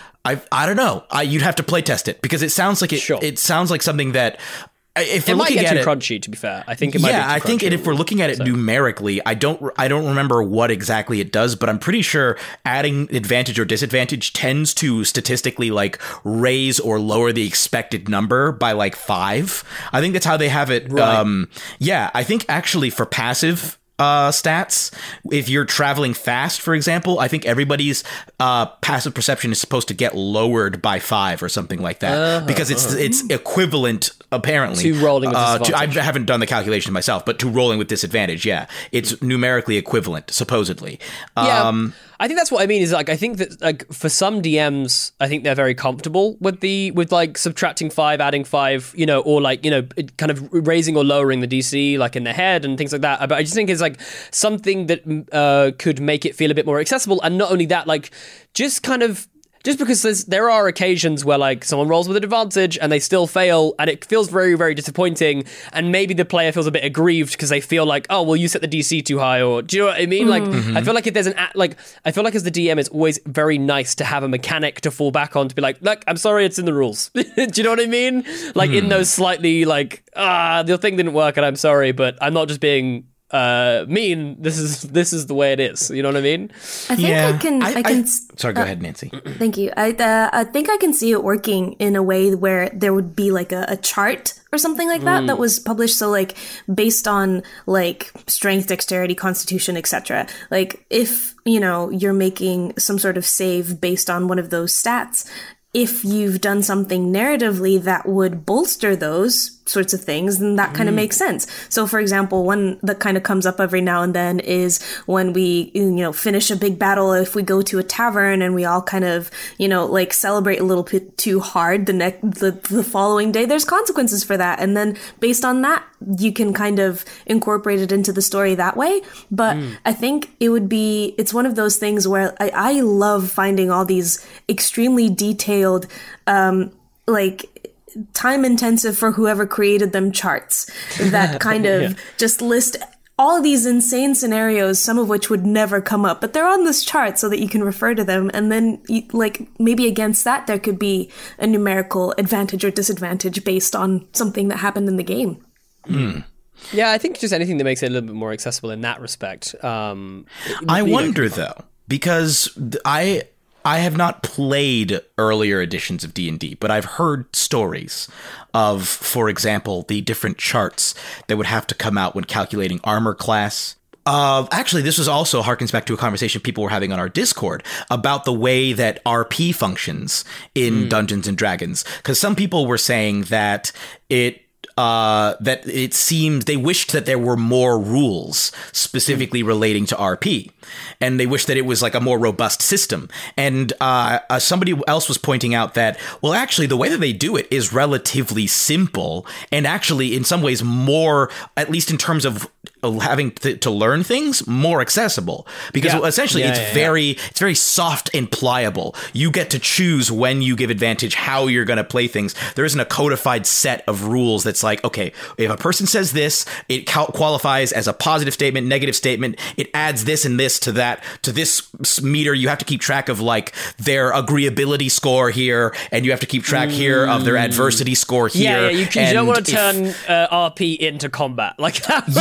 I I don't know. I, you'd have to play test it, because it sounds like it. Sure. It sounds like something that. If it we're might looking get at too it, crunchy, to be fair. I think it might yeah, be too I think crunchy, if we're looking at it so. numerically, I don't, I don't remember what exactly it does, but I'm pretty sure adding advantage or disadvantage tends to statistically, like, raise or lower the expected number by, like, five. I think that's how they have it. Right. Um, yeah, I think actually for passive Uh, stats, if you're traveling fast, for example, I think everybody's uh, passive perception is supposed to get lowered by five or something like that, uh-huh, because it's uh-huh. it's equivalent, apparently, to rolling with uh, disadvantage. to, I haven't done the calculation myself, but to rolling with disadvantage, yeah, it's numerically equivalent, supposedly. Yeah, um, I think that's what I mean. Is like I think that, like, for some D Ms, I think they're very comfortable with the with like subtracting five, adding five, you know, or like, you know, kind of raising or lowering the D C, like, in their head and things like that. But I just think it's like something that uh, could make it feel a bit more accessible. And not only that, like, just kind of. Just because there's, there are occasions where, like, someone rolls with an advantage and they still fail, and it feels very, very disappointing, and maybe the player feels a bit aggrieved because they feel like, oh, well, you set the D C too high, or do you know what I mean? Mm. Like, I feel like if there's an, like, I feel like as the D M, it's always very nice to have a mechanic to fall back on, to be like, look, I'm sorry, it's in the rules. Do you know what I mean? Like, mm. in those slightly, like, ah, the thing didn't work and I'm sorry, but I'm not just being uh mean, this is this is the way it is, you know what I mean? I think yeah. I can I, I can I, sorry go uh, ahead, Nancy. Thank you. I uh, I think I can see it working in a way where there would be like a, a chart or something like that mm. that was published, so like based on like strength, dexterity, constitution, etc. Like if, you know, you're making some sort of save based on one of those stats, if you've done something narratively that would bolster those sorts of things, then that kind of mm. makes sense. So, for example, one that kind of comes up every now and then is when we, you know, finish a big battle, if we go to a tavern and we all kind of, you know, like celebrate a little bit too hard the next, the, the following day, there's consequences for that. And then based on that, you can kind of incorporate it into the story that way. But mm. I think it would be, it's one of those things where I, I love finding all these extremely detailed, um, like, time intensive for whoever created them charts that kind of yeah. just list all these insane scenarios, some of which would never come up, but they're on this chart so that you can refer to them. And then, you, like, maybe against that, there could be a numerical advantage or disadvantage based on something that happened in the game. Mm. Yeah, I think just anything that makes it a little bit more accessible in that respect. Um, I wonder, know. though, because I... I have not played earlier editions of D and D, but I've heard stories of, for example, the different charts that would have to come out when calculating armor class. Uh, actually, this was also harkens back to a conversation people were having on our Discord about the way that R P functions in mm. Dungeons and Dragons, because some people were saying that it Uh, that it seemed they wished that there were more rules specifically relating to R P, and they wished that it was like a more robust system. And uh, uh, somebody else was pointing out that, well, actually, the way that they do it is relatively simple, and actually, in some ways, more, at least in terms of having to, to learn things, more accessible, because yeah. essentially yeah, it's yeah, very yeah. it's very soft and pliable. You get to choose when you give advantage, how you're going to play things. There isn't a codified set of rules that's like, okay, if a person says this, it cal- qualifies as a positive statement, negative statement. It adds this and this to that, to this meter. You have to keep track of like their agreeability score here, and you have to keep track mm. here of their adversity score here. Yeah, yeah you, you don't want to turn uh, R P into combat like that. Yeah, oh,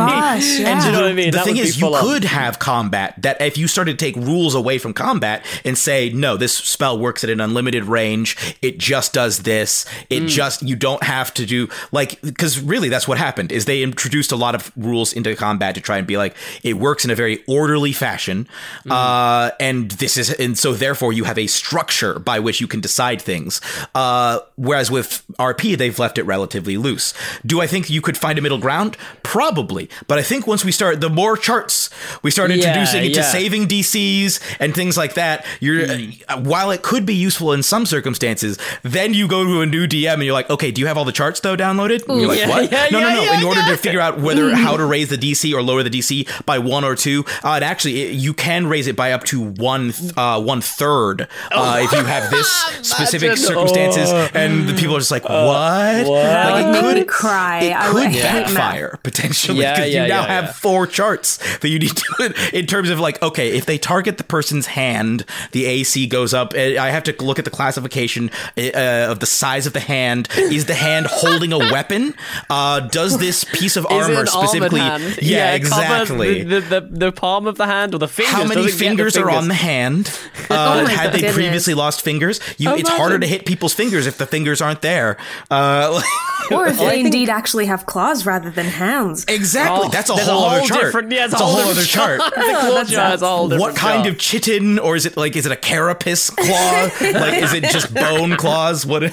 gosh, yeah. And do you know what I mean? The That thing would be is, you full on. could have combat that if you started to take rules away from combat and say, no, this spell works at an unlimited range. It just does this. It Mm. just, you don't have to do like, because really that's what happened is they introduced a lot of rules into combat to try and be like, it works in a very orderly fashion. Mm. Uh, and this is, and so therefore you have a structure by which you can decide things. Uh, whereas with R P, they've left it relatively loose. Do I think you could find a middle ground? Probably. But I think once we start, the more charts we start Yeah, introducing into yeah. saving D Cs and things like that, you're, Mm. uh, while it could be useful in some circumstances, then you go to a new D M and you're like, okay, do you have all the charts though downloaded? And you're like, Yeah, what? yeah, no, no, yeah, no. yeah, in order yeah. to figure out whether how to raise the D C or lower the D C by one or two, uh, and actually it, you can raise it by up to one th- uh, one third uh, if you have this specific Imagine. circumstances. Oh. And the people are just like, what? what? That Like, would it make me could cry. It I could would hate math. backfire potentially Yeah, because yeah, you now yeah, have yeah. four charts that you need to in terms of like, okay, if they target the person's hand, the A C goes up. I have to look at the classification uh, of the size of the hand. Is the hand holding a weapon? Uh, does this piece of Is it armor an specifically? armored hand? Yeah, it covers exactly. The, the, the, the palm of the hand or the fingers. How many Does it get the fingers are on the fingers? hand? Uh, Oh my had they goodness. previously lost fingers? You, it's Imagine. harder to hit people's fingers if the fingers aren't there. Uh, Or if I they think- indeed actually have claws rather than hands. exactly. Oh, That's a there's whole, a whole other chart. different- yeah, it's That's a whole other chart. the claw jar is a whole different What kind chart. of chitin, or is it like, is it a carapace claw? Like, is it just bone claws? What?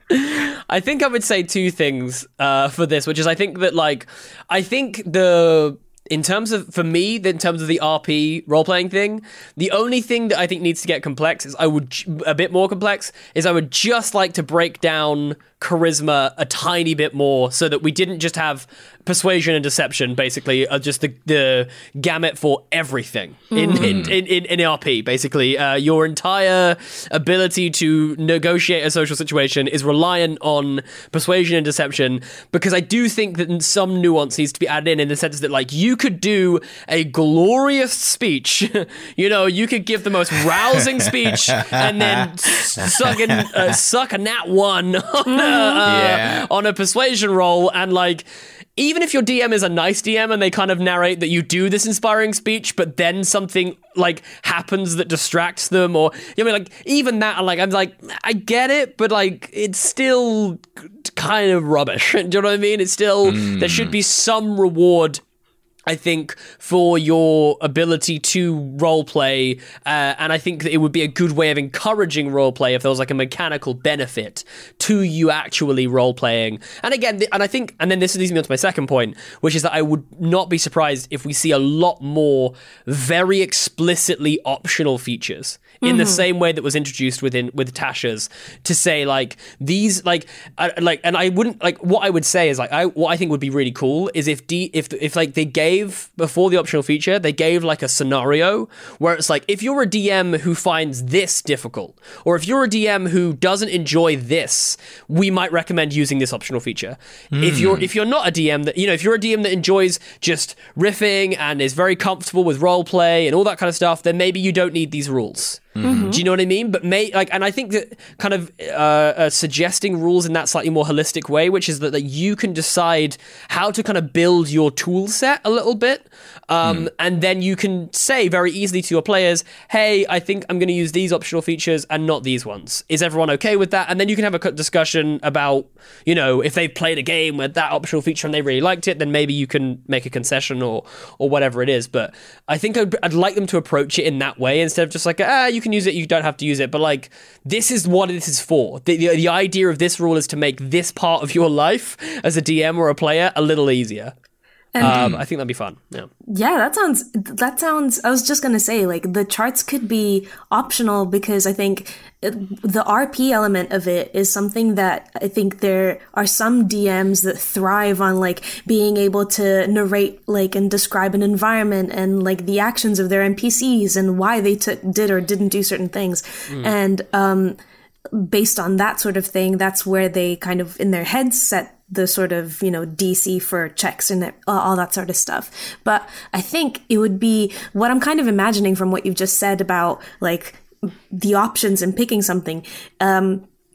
I think I would say two things uh, for this, which is I think that like I think the in terms of for me, in terms of the R P role playing thing, the only thing that I think needs to get complex is I would a bit more complex is I would just like to break down charisma a tiny bit more so that we didn't just have persuasion and deception basically are just the, the gamut for everything in, in, in, in, in R P basically. Uh, your entire ability to negotiate a social situation is reliant on persuasion and deception, because I do think that some nuance needs to be added in in the sense that like you could do a glorious speech you know, you could give the most rousing speech and then s- suck, in, uh, suck a nat one on a, uh, Yeah. on a persuasion roll, and like even if your D M is a nice D M and they kind of narrate that you do this inspiring speech, but then something like happens that distracts them, or you know, like even that, like I'm like I get it, but like it's still kind of rubbish. Do you know what I mean? It's still mm. there should be some reward, I think, for your ability to roleplay, uh, and I think that it would be a good way of encouraging roleplay if there was like a mechanical benefit to you actually roleplaying. And again, th- and I think, and then this leads me on to my second point, which is that I would not be surprised if we see a lot more very explicitly optional features in mm-hmm. the same way that was introduced within with Tasha's, to say like these like uh, like, and I wouldn't like what I would say is like I what I think would be really cool is if D if if like they gave before the optional feature, they gave like a scenario where it's like, if you're a D M who finds this difficult, or if you're a D M who doesn't enjoy this, we might recommend using this optional feature. Mm. If you're if you're not a D M that, you know, if you're a D M that enjoys just riffing and is very comfortable with role play and all that kind of stuff, then maybe you don't need these rules. Mm-hmm. Do you know what I mean? But may like, and I think that kind of uh, uh, suggesting rules in that slightly more holistic way, which is that, that you can decide how to kind of build your tool set a little bit, um, mm. and then you can say very easily to your players, "Hey, I think I'm going to use these optional features and not these ones. Is everyone okay with that?" And then you can have a discussion about, you know, if they've played a game with that optional feature and they really liked it, then maybe you can make a concession or or whatever it is. But I think I'd, I'd like them to approach it in that way instead of just like, ah, you can use it, you don't have to use it, but like this is what this is for. The, the the idea of this rule is to make this part of your life as a D M or a player a little easier. And um, I think that'd be fun. Yeah. Yeah, that sounds, that sounds, I was just going to say, like, the charts could be optional, because I think it, the R P element of it is something that I think there are some D Ms that thrive on, like, being able to narrate, like, and describe an environment and, like, the actions of their N P Cs and why they took, did or didn't do certain things. Mm. And, um, based on that sort of thing, that's where they kind of, in their heads, set the sort of, you know, D C for checks and it, all that sort of stuff. But I think it would be what I'm kind of imagining from what you've just said about like the options and picking something. Um,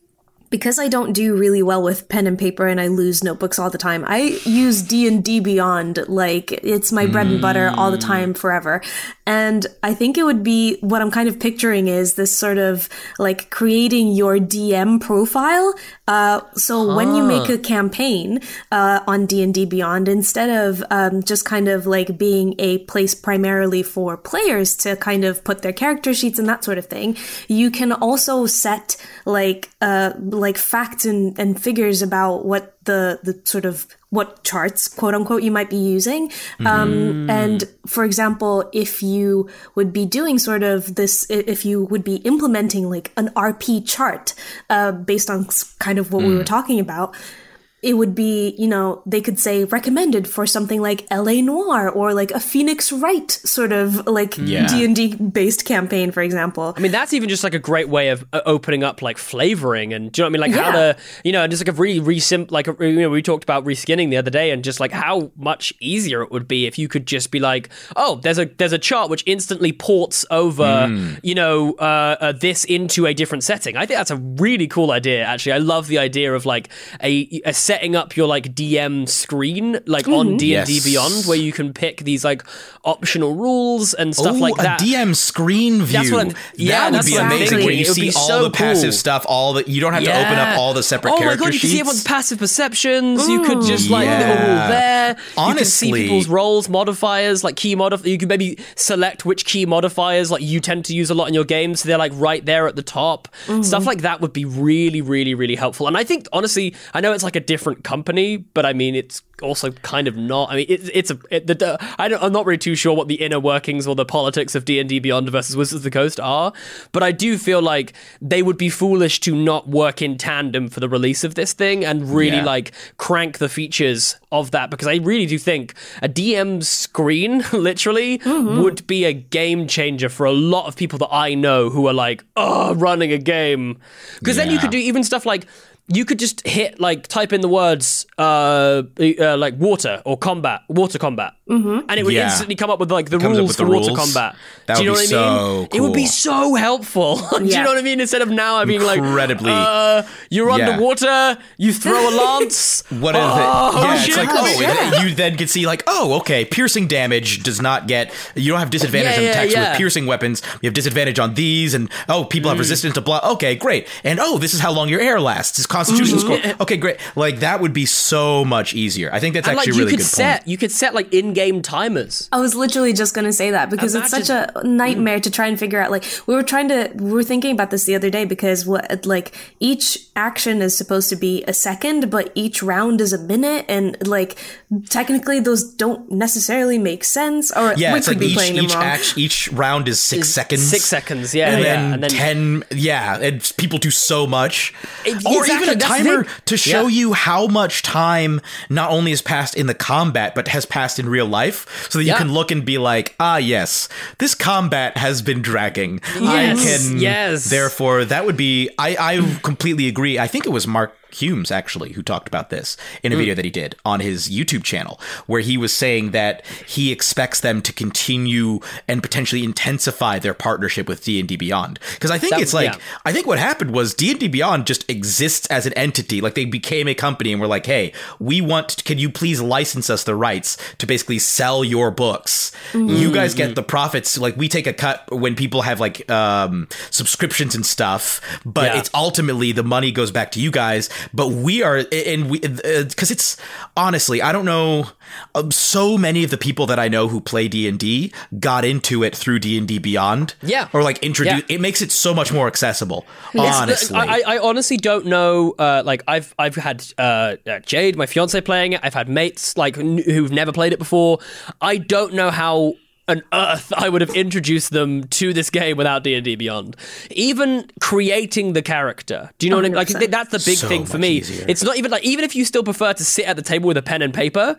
because I don't do really well with pen and paper and I lose notebooks all the time, I use D and D Beyond like it's my bread and butter all the time forever. And I think it would be, what I'm kind of picturing is this sort of like creating your D M profile. Uh, so huh. when you make a campaign uh, on D and D Beyond, instead of um, just kind of like being a place primarily for players to kind of put their character sheets and that sort of thing, you can also set like uh, like facts and, and figures about what the the sort of what charts, quote unquote, you might be using. Um, mm. And for example, if you would be doing sort of this, if you would be implementing like an R P chart uh, based on kind of what mm. we were talking about, it would be, you know, they could say recommended for something like L A Noire or like a Phoenix Wright sort of like yeah. D and D based campaign, for example. I mean, that's even just like a great way of uh, opening up like flavoring and, do you know what I mean? Like yeah. how to, you know, just like a really resim, like, a, you know, we talked about reskinning the other day and just like how much easier it would be if you could just be like, oh, there's a there's a chart which instantly ports over, mm. you know, uh, uh, this into a different setting. I think that's a really cool idea, actually. I love the idea of like a, a setting up your like D M screen like mm-hmm. on D and D yes. Beyond, where you can pick these like optional rules and stuff Ooh, like that. A D M screen view. That's what I'm, yeah, that would be amazing. Where you see all so the passive cool. stuff, all the you don't have yeah. to open up all the separate oh character my god, you sheets. can see everyone's passive perceptions. Ooh. You could just like yeah. little rule there. Honestly, you can see people's roles, modifiers, like key modifiers. You can maybe select which key modifiers like you tend to use a lot in your game, so they're like right there at the top. Mm-hmm. Stuff like that would be really, really, really helpful. And I think honestly, I know it's like a different company, but I mean, it's also kind of not. I mean, it, it's a. It, the, I don't, I'm not really too sure what the inner workings or the politics of D and D Beyond versus Wizards of the Coast are, but I do feel like they would be foolish to not work in tandem for the release of this thing and really yeah. like crank the features of that, because I really do think a D M screen, literally, mm-hmm. would be a game changer for a lot of people that I know who are like, oh, running a game. Because yeah. then you could do even stuff like, you could just hit, like, type in the words, uh, uh like, water or combat, water combat. Mm-hmm. And it would yeah. instantly come up with, like, the rules for water combat. That Do you know would what be I mean? so cool. It would be so helpful. Do yeah. you know what I mean? Instead of now being like, incredibly. Uh, you're yeah. underwater, you throw a lance. What is oh, it? Yeah, shit. it's like, oh, yeah. you then can see, like, oh, okay, piercing damage does not get, you don't have disadvantage yeah, on yeah, attacks yeah. with piercing weapons. You have disadvantage on these, and, oh, people mm. have resistance to blood. Okay, great. And, oh, this is how long your air lasts. It's constitution mm-hmm. score. Okay, great. Like, that would be so much easier. I think that's and, actually like, a really you could good set, point. You could set, like, in-game timers. I was literally just going to say that, because Imagine. it's such a nightmare mm. to try and figure out. Like, we were trying to, we were thinking about this the other day, because what, like, each action is supposed to be a second, but each round is a minute, and, like, technically those don't necessarily make sense, or yeah, we it's could like be each, playing each, them wrong. act, each round is six is seconds. Six seconds, yeah. And yeah. then, and then ten, yeah, and people do so much. It, or exactly, even a timer to show yeah. you how much time not only has passed in the combat, but has passed in real life, so that you yeah. can look and be like, ah, yes, this combat has been dragging. Yes, I can, yes. Therefore, that would be, I, I completely agree. I think it was Mark Humes, actually, who talked about this in a mm. video that he did on his YouTube channel, where he was saying that he expects them to continue and potentially intensify their partnership with D and D Beyond. Because I think that, it's like, yeah. I think what happened was D and D Beyond just exists as an entity. Like, they became a company and were like, hey, we want, can you please license us the rights to basically sell your books? Mm-hmm. You guys get the profits. Like, we take a cut when people have, like, um, subscriptions and stuff, but yeah. it's ultimately the money goes back to you guys. But we are, and we, because uh, it's, honestly, I don't know, um, so many of the people that I know who play D and D got into it through D and D Beyond. Yeah. Or like introduce, yeah. it makes it so much more accessible, yes. honestly. I, I honestly don't know, uh, like, I've I've had uh, Jade, my fiance, playing it. I've had mates, like, n- who've never played it before. I don't know how on earth I would have introduced them to this game without D and D Beyond. Even creating the character. Do you know what I mean? Like, that's the big so thing for me. Easier. It's not even like, even if you still prefer to sit at the table with a pen and paper,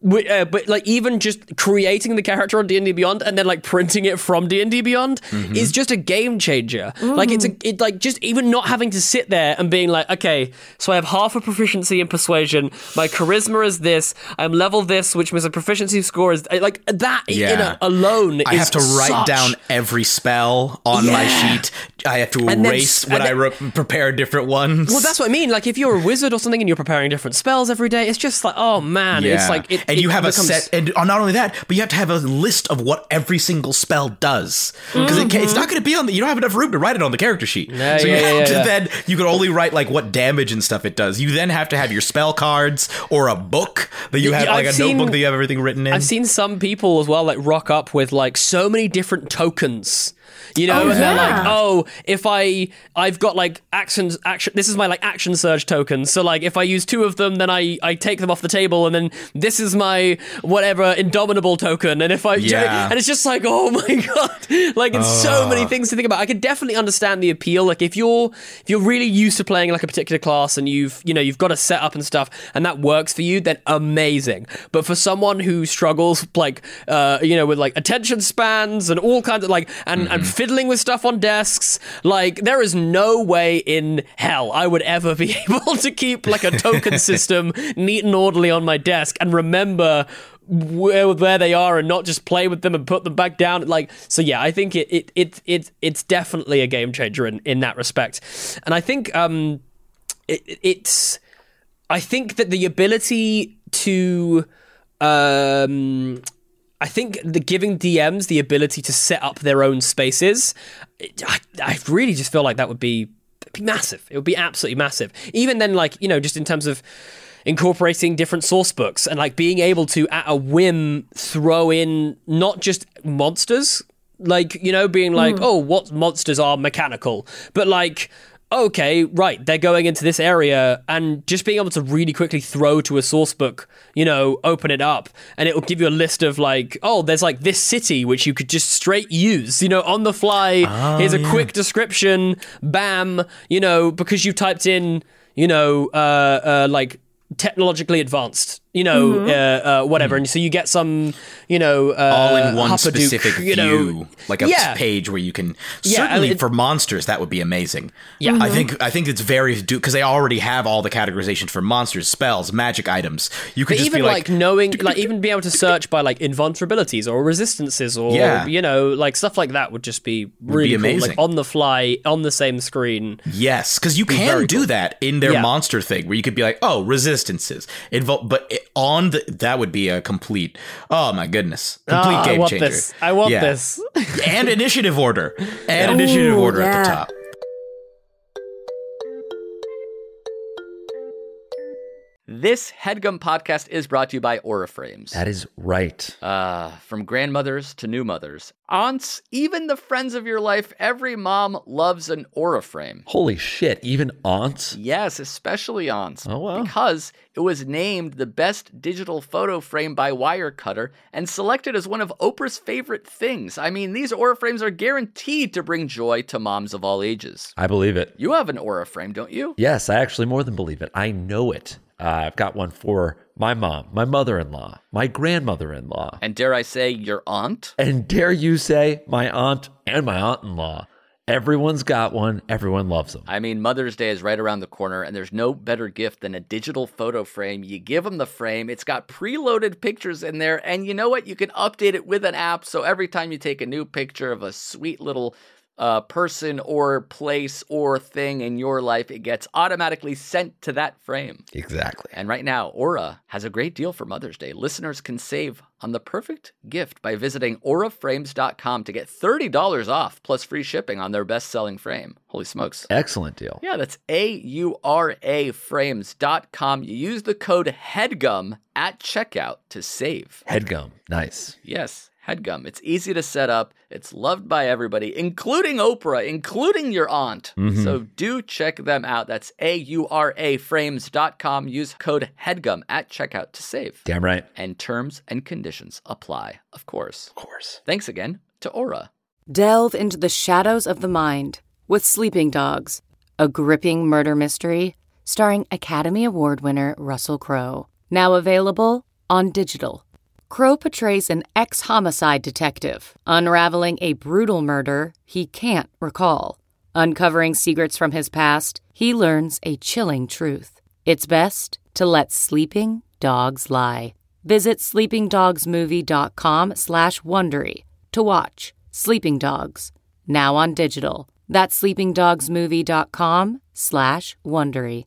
We, uh, but like even just creating the character on D and D Beyond and then like printing it from D and D Beyond mm-hmm. is just a game changer. Mm. Like it's a it like just even not having to sit there and being like, okay, so I have half a proficiency in persuasion. My charisma is this. I'm level this, which means a proficiency score is like that. Yeah. In a, alone, I is have to write such... down every spell on yeah. my sheet. I have to erase then, when then, I re- prepare different ones. Well, that's what I mean. Like if you're a wizard or something and you're preparing different spells every day, it's just like, oh man, yeah. it's like it. And it you have becomes... a set, and not only that, but you have to have a list of what every single spell does. Because mm-hmm. it, it's not going to be on the, you don't have enough room to write it on the character sheet. Yeah, so yeah, you have yeah, to yeah. then, you can only write like what damage and stuff it does. You then have to have your spell cards or a book that you have, yeah, like I've a seen, notebook that you have everything written in. I've seen some people as well like rock up with like so many different tokens. You know, oh, and they're yeah. like, oh, if I, I've got like actions, action, this is my like action surge token. So like if I use two of them, then I, I take them off the table and then this is my whatever indomitable token. And if I, yeah. and it's just like, oh my God, like it's uh. so many things to think about. I could definitely understand the appeal. Like if you're, if you're really used to playing like a particular class and you've, you know, you've got a setup and stuff and that works for you, then amazing. But for someone who struggles like, uh, you know, with like attention spans and all kinds of like, and, mm-hmm. and fiddling with stuff on desks, like there is no way in hell I would ever be able to keep like a token system neat and orderly on my desk and remember where, where they are and not just play with them and put them back down. Like, so yeah, I think it it it, it it's definitely a game changer in, in that respect. And I think um it, it's I think that the ability to um I think the giving D Ms the ability to set up their own spaces, I, I really just feel like that would be, be massive. It would be absolutely massive. Even then, like, you know, just in terms of incorporating different source books and like being able to, at a whim, throw in not just monsters, like, you know, being like, mm. oh, what monsters are mechanical, but like, okay, right, they're going into this area, and just being able to really quickly throw to a source book, you know, open it up, and it will give you a list of like, oh, there's like this city which you could just straight use, you know, on the fly. Oh, here's a yeah. quick description, bam, you know, because you typed in, you know, uh, uh, like technologically advanced, you know, mm-hmm. uh, uh, whatever, mm. and so you get some, you know, uh, all in one Hoppaduke, specific you view, know, like a yeah. page where you can. Yeah, certainly, I mean, it, for monsters, that would be amazing. Yeah, mm-hmm. I think I think it's very because they already have all the categorizations for monsters, spells, magic items. You could but just even be like, like knowing, like even be able to search by like invulnerabilities or resistances or yeah. you know, like stuff like that would just be really would be cool, like on the fly on the same screen. Yes, because you can do cool. that in their yeah. monster thing where you could be like, oh, resistances, Invul- but it, on the that would be a complete. Oh my goodness, complete oh, game I want changer. This. I want yeah. this. And initiative order, and Ooh, initiative order yeah. at the top. This HeadGum podcast is brought to you by Aura Frames. That is right. Uh, from grandmothers to new mothers, aunts, even the friends of your life, every mom loves an Aura Frame. Holy shit, even aunts? Yes, especially aunts. Oh, wow. Because it was named the best digital photo frame by Wirecutter and selected as one of Oprah's favorite things. I mean, these Aura Frames are guaranteed to bring joy to moms of all ages. I believe it. You have an Aura Frame, don't you? Yes, I actually more than believe it. I know it. Uh, I've got one for my mom, my mother-in-law, my grandmother-in-law. And dare I say, your aunt? And dare you say, my aunt and my aunt-in-law. Everyone's got one. Everyone loves them. I mean, Mother's Day is right around the corner, and there's no better gift than a digital photo frame. You give them the frame. It's got preloaded pictures in there, and you know what? You can update it with an app, so every time you take a new picture of a sweet little uh, person or place or thing in your life, it gets automatically sent to that frame. Exactly. And right now, Aura has a great deal for Mother's Day. Listeners can save on the perfect gift by visiting aura frames dot com to get thirty dollars off plus free shipping on their best-selling frame. Holy smokes. Excellent deal. Yeah, that's A U R A frames dot com. You use the code HEADGUM at checkout to save. HeadGum. Nice. Yes. HeadGum. It's easy to set up. It's loved by everybody, including Oprah, including your aunt. Mm-hmm. So do check them out. That's A U R A frames dot com. Use code HEADGUM at checkout to save. Damn right. And terms and conditions apply, of course. Of course. Thanks again to Aura. Delve into the shadows of the mind with Sleeping Dogs, a gripping murder mystery starring Academy Award winner Russell Crowe. Now available on digital. Crow portrays an ex-homicide detective, unraveling a brutal murder he can't recall. Uncovering secrets from his past, he learns a chilling truth. It's best to let sleeping dogs lie. Visit sleepingdogsmovie.com slash Wondery to watch Sleeping Dogs, now on digital. That's sleepingdogsmovie.com slash Wondery.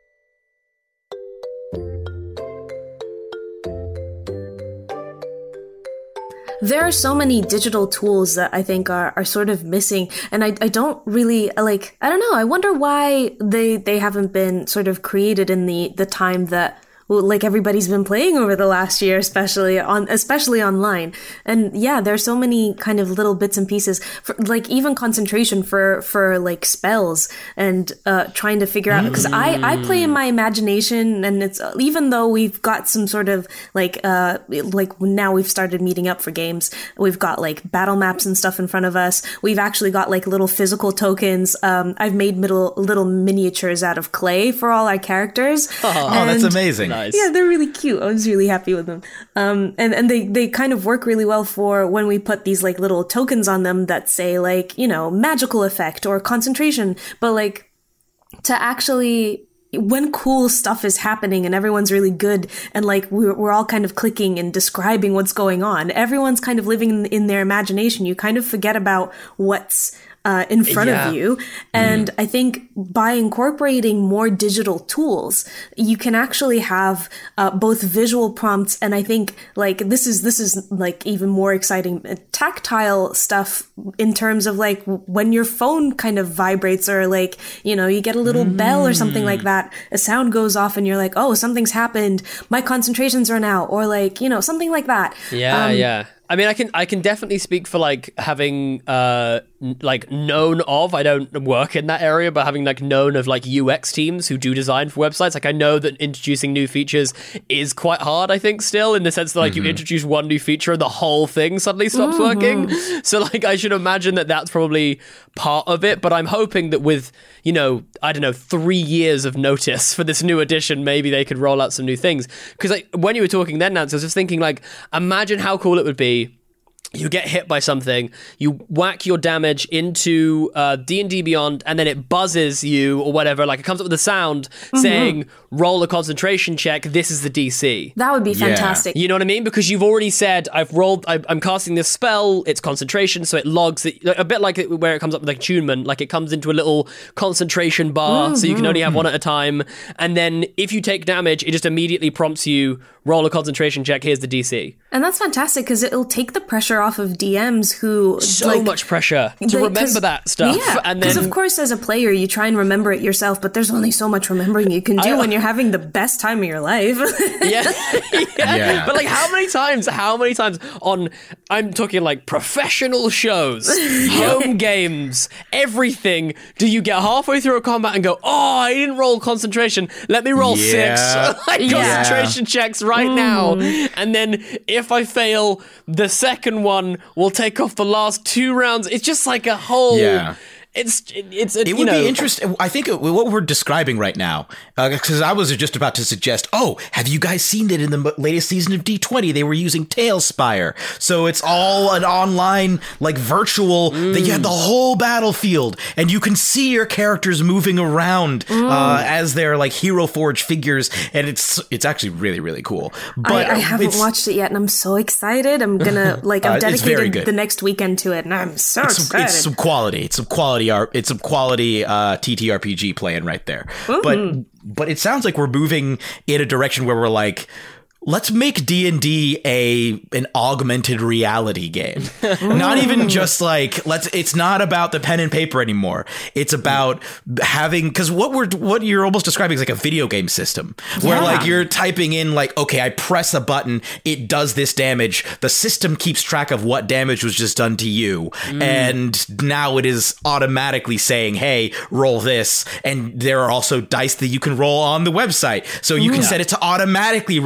There are so many digital tools that I think are, are sort of missing, and I, I don't really, like, I don't know, I wonder why they, they haven't been sort of created in the, the time that, well, like, everybody's been playing over the last year, especially on, especially online. And yeah, there's so many kind of little bits and pieces, for, like, even concentration for, for, like, spells, and, uh, trying to figure out, because I, I play in my imagination, and it's, even though we've got some sort of, like, uh, like, now we've started meeting up for games, we've got, like, battle maps and stuff in front of us, we've actually got, like, little physical tokens, um, I've made little, little miniatures out of clay for all our characters. Oh, that's amazing. Nice. Yeah, they're really cute. I was really happy with them. Um, and, and they, they kind of work really well for when we put these, like, little tokens on them that say, like, you know, magical effect or concentration. But, like, to actually, when cool stuff is happening and everyone's really good and, like, we're, we're all kind of clicking and describing what's going on, everyone's kind of living in, in their imagination. You kind of forget about what's Uh, in front yeah. of you. And mm. I think by incorporating more digital tools, you can actually have uh, both visual prompts, and I think, like, this is this is like even more exciting, uh, tactile stuff in terms of, like, when your phone kind of vibrates, or, like, you know, you get a little mm. bell or something like that, a sound goes off and you're like, oh, something's happened, my concentration's run out, or, like, you know, something like that. Yeah, um, yeah. I mean, I can I can definitely speak for, like, having uh n- like known of, I don't work in that area, but having, like, known of, like, U X teams who do design for websites. Like, I know that introducing new features is quite hard, I think, still, in the sense that, like, mm-hmm. you introduce one new feature and the whole thing suddenly stops mm-hmm. working. So, like, I should imagine that that's probably part of it, but I'm hoping that with, you know, I don't know, three years of notice for this new edition, maybe they could roll out some new things. Because, like, when you were talking then, Nancy, I was just thinking, like, imagine how cool it would be. You get hit by something, you whack your damage into uh, D and D Beyond, and then it buzzes you or whatever, like, it comes up with a sound mm-hmm. saying, roll a concentration check, this is the D C. That would be fantastic. Yeah. You know what I mean? Because you've already said, I've rolled, I, I'm casting this spell, it's concentration, so it logs it, a bit like it, where it comes up with, like, attunement, like, it comes into a little concentration bar, mm-hmm. so you can only have one at a time, and then if you take damage, it just immediately prompts you, roll a concentration check, here's the D C. And that's fantastic, because it'll take the pressure off of D Ms who, so like, much pressure to they, remember that stuff. Yeah, and because then, of course, as a player, you try and remember it yourself, but there's only so much remembering you can do I, when you're having the best time of your life. yeah. yeah. yeah. But, like, how many times, how many times on, I'm talking, like, professional shows, home games, everything, do you get halfway through a combat and go, oh, I didn't roll concentration, let me roll yeah. six like, yeah. concentration checks right mm. now. And then if I fail, the second one will take off the last two rounds. It's just like a whole... Yeah. It's it's a, it you would know, be interesting. I think what we're describing right now, because uh, I was just about to suggest, oh, have you guys seen it in the latest season of D twenty? They were using Tailspire, so it's all an online, like, virtual. Mm. That you have the whole battlefield, and you can see your characters moving around mm. uh, as they're, like, Hero Forge figures, and it's it's actually really really cool. But I, I haven't watched it yet, and I'm so excited. I'm gonna like I've uh, dedicated the next weekend to it, and I'm so it's excited. Some, it's some quality. It's some quality. It's some quality uh, T T R P G playing right there. Mm-hmm. But but it sounds like we're moving in a direction where we're like, let's make D and D a an augmented reality game. Not even just like let's. It's not about the pen and paper anymore. It's about having, because what we're what you're almost describing is like a video game system where yeah. like you're typing in like, okay, I press a button, it does this damage. The system keeps track of what damage was just done to you, mm. and now it is automatically saying, hey, roll this. And there are also dice that you can roll on the website, so you can yeah. set it to automatically roll concentration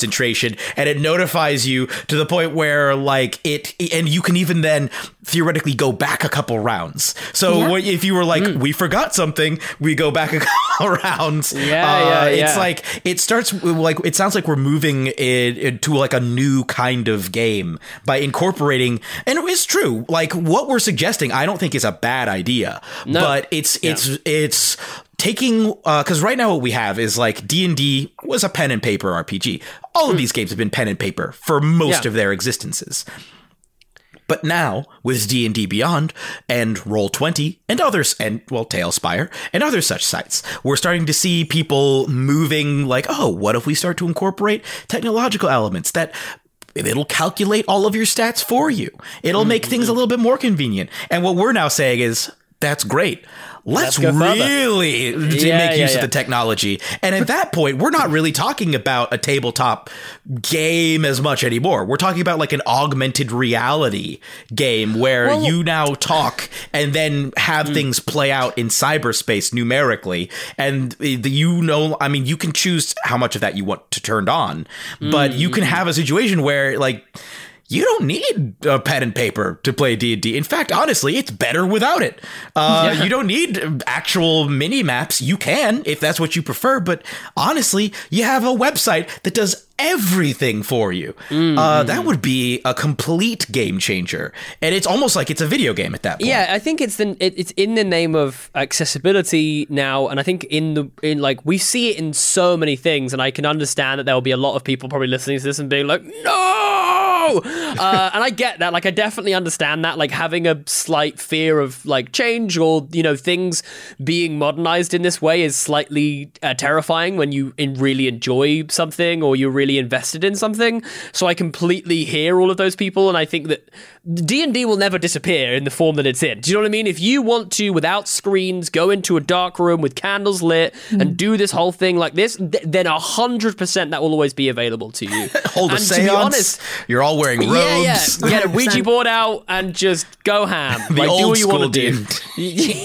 concentration, and it notifies you to the point where like it, and you can even then theoretically go back a couple rounds. So yeah. what, if you were like, mm. we forgot something, we go back a couple rounds. Yeah, uh, yeah, yeah. It's like, it starts like, it sounds like we're moving it into like a new kind of game by incorporating, and it's true, like what we're suggesting, I don't think is a bad idea, no. but it's, yeah. it's, it's, taking uh because right now what we have is like D and D was a pen and paper R P G. All of mm. these games have been pen and paper for most yeah. of their existences. But now with D and D Beyond and Roll twenty and others, and well, Tailspire and other such sites, we're starting to see people moving like, oh, what if we start to incorporate technological elements that it'll calculate all of your stats for you. It'll mm-hmm. make things a little bit more convenient. And what we're now saying is, that's great. Let's, Let's really yeah, make yeah, use yeah. of the technology. And at that point, we're not really talking about a tabletop game as much anymore. We're talking about like an augmented reality game where well, you now talk and then have mm. things play out in cyberspace numerically. And you know, I mean, you can choose how much of that you want to turn on, mm. but you can have a situation where like, you don't need a pen and paper to play D and D. In fact, honestly, it's better without it. Uh, yeah. You don't need actual mini maps. You can, if that's what you prefer. But honestly, you have a website that does everything for you. Mm-hmm. Uh, that would be a complete game changer. And it's almost like it's a video game at that point. Yeah, I think it's the it, it's in the name of accessibility now. And I think in the in like we see it in so many things. And I can understand that there will be a lot of people probably listening to this and being like, no! uh, and I get that. Like, I definitely understand that. Like, having a slight fear of like change or, you know, things being modernized in this way is slightly uh, terrifying when you in really enjoy something or you're really invested in something. So I completely hear all of those people. And I think that D and D will never disappear in the form that it's in. Do you know what I mean? If you want to, without screens, go into a dark room with candles lit mm. and do this whole thing like this, th- then one hundred percent that will always be available to you. Hold and a seance. To be honest, you're all wearing robes. Yeah, yeah. Get a Ouija board out and just go ham. The like, old do what you school want to dude. do.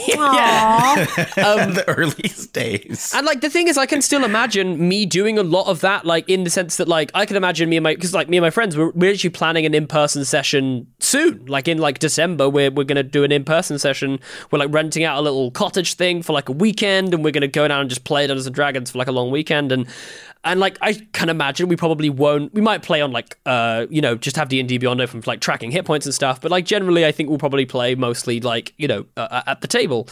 yeah. Um, the earliest days. And like the thing is, I can still imagine me doing a lot of that, like in the sense that like I can imagine me and my, because like me and my friends, we're, we're actually planning an in-person session soon. Like in like December, we're we're gonna do an in-person session. We're like renting out a little cottage thing for like a weekend, and we're gonna go down and just play Dungeons and Dragons for like a long weekend. And and like I can imagine we probably won't. We might play on like uh you know just have D and D Beyond open for like tracking hit points and stuff. But like generally, I think we'll probably play mostly like you know uh, at the table.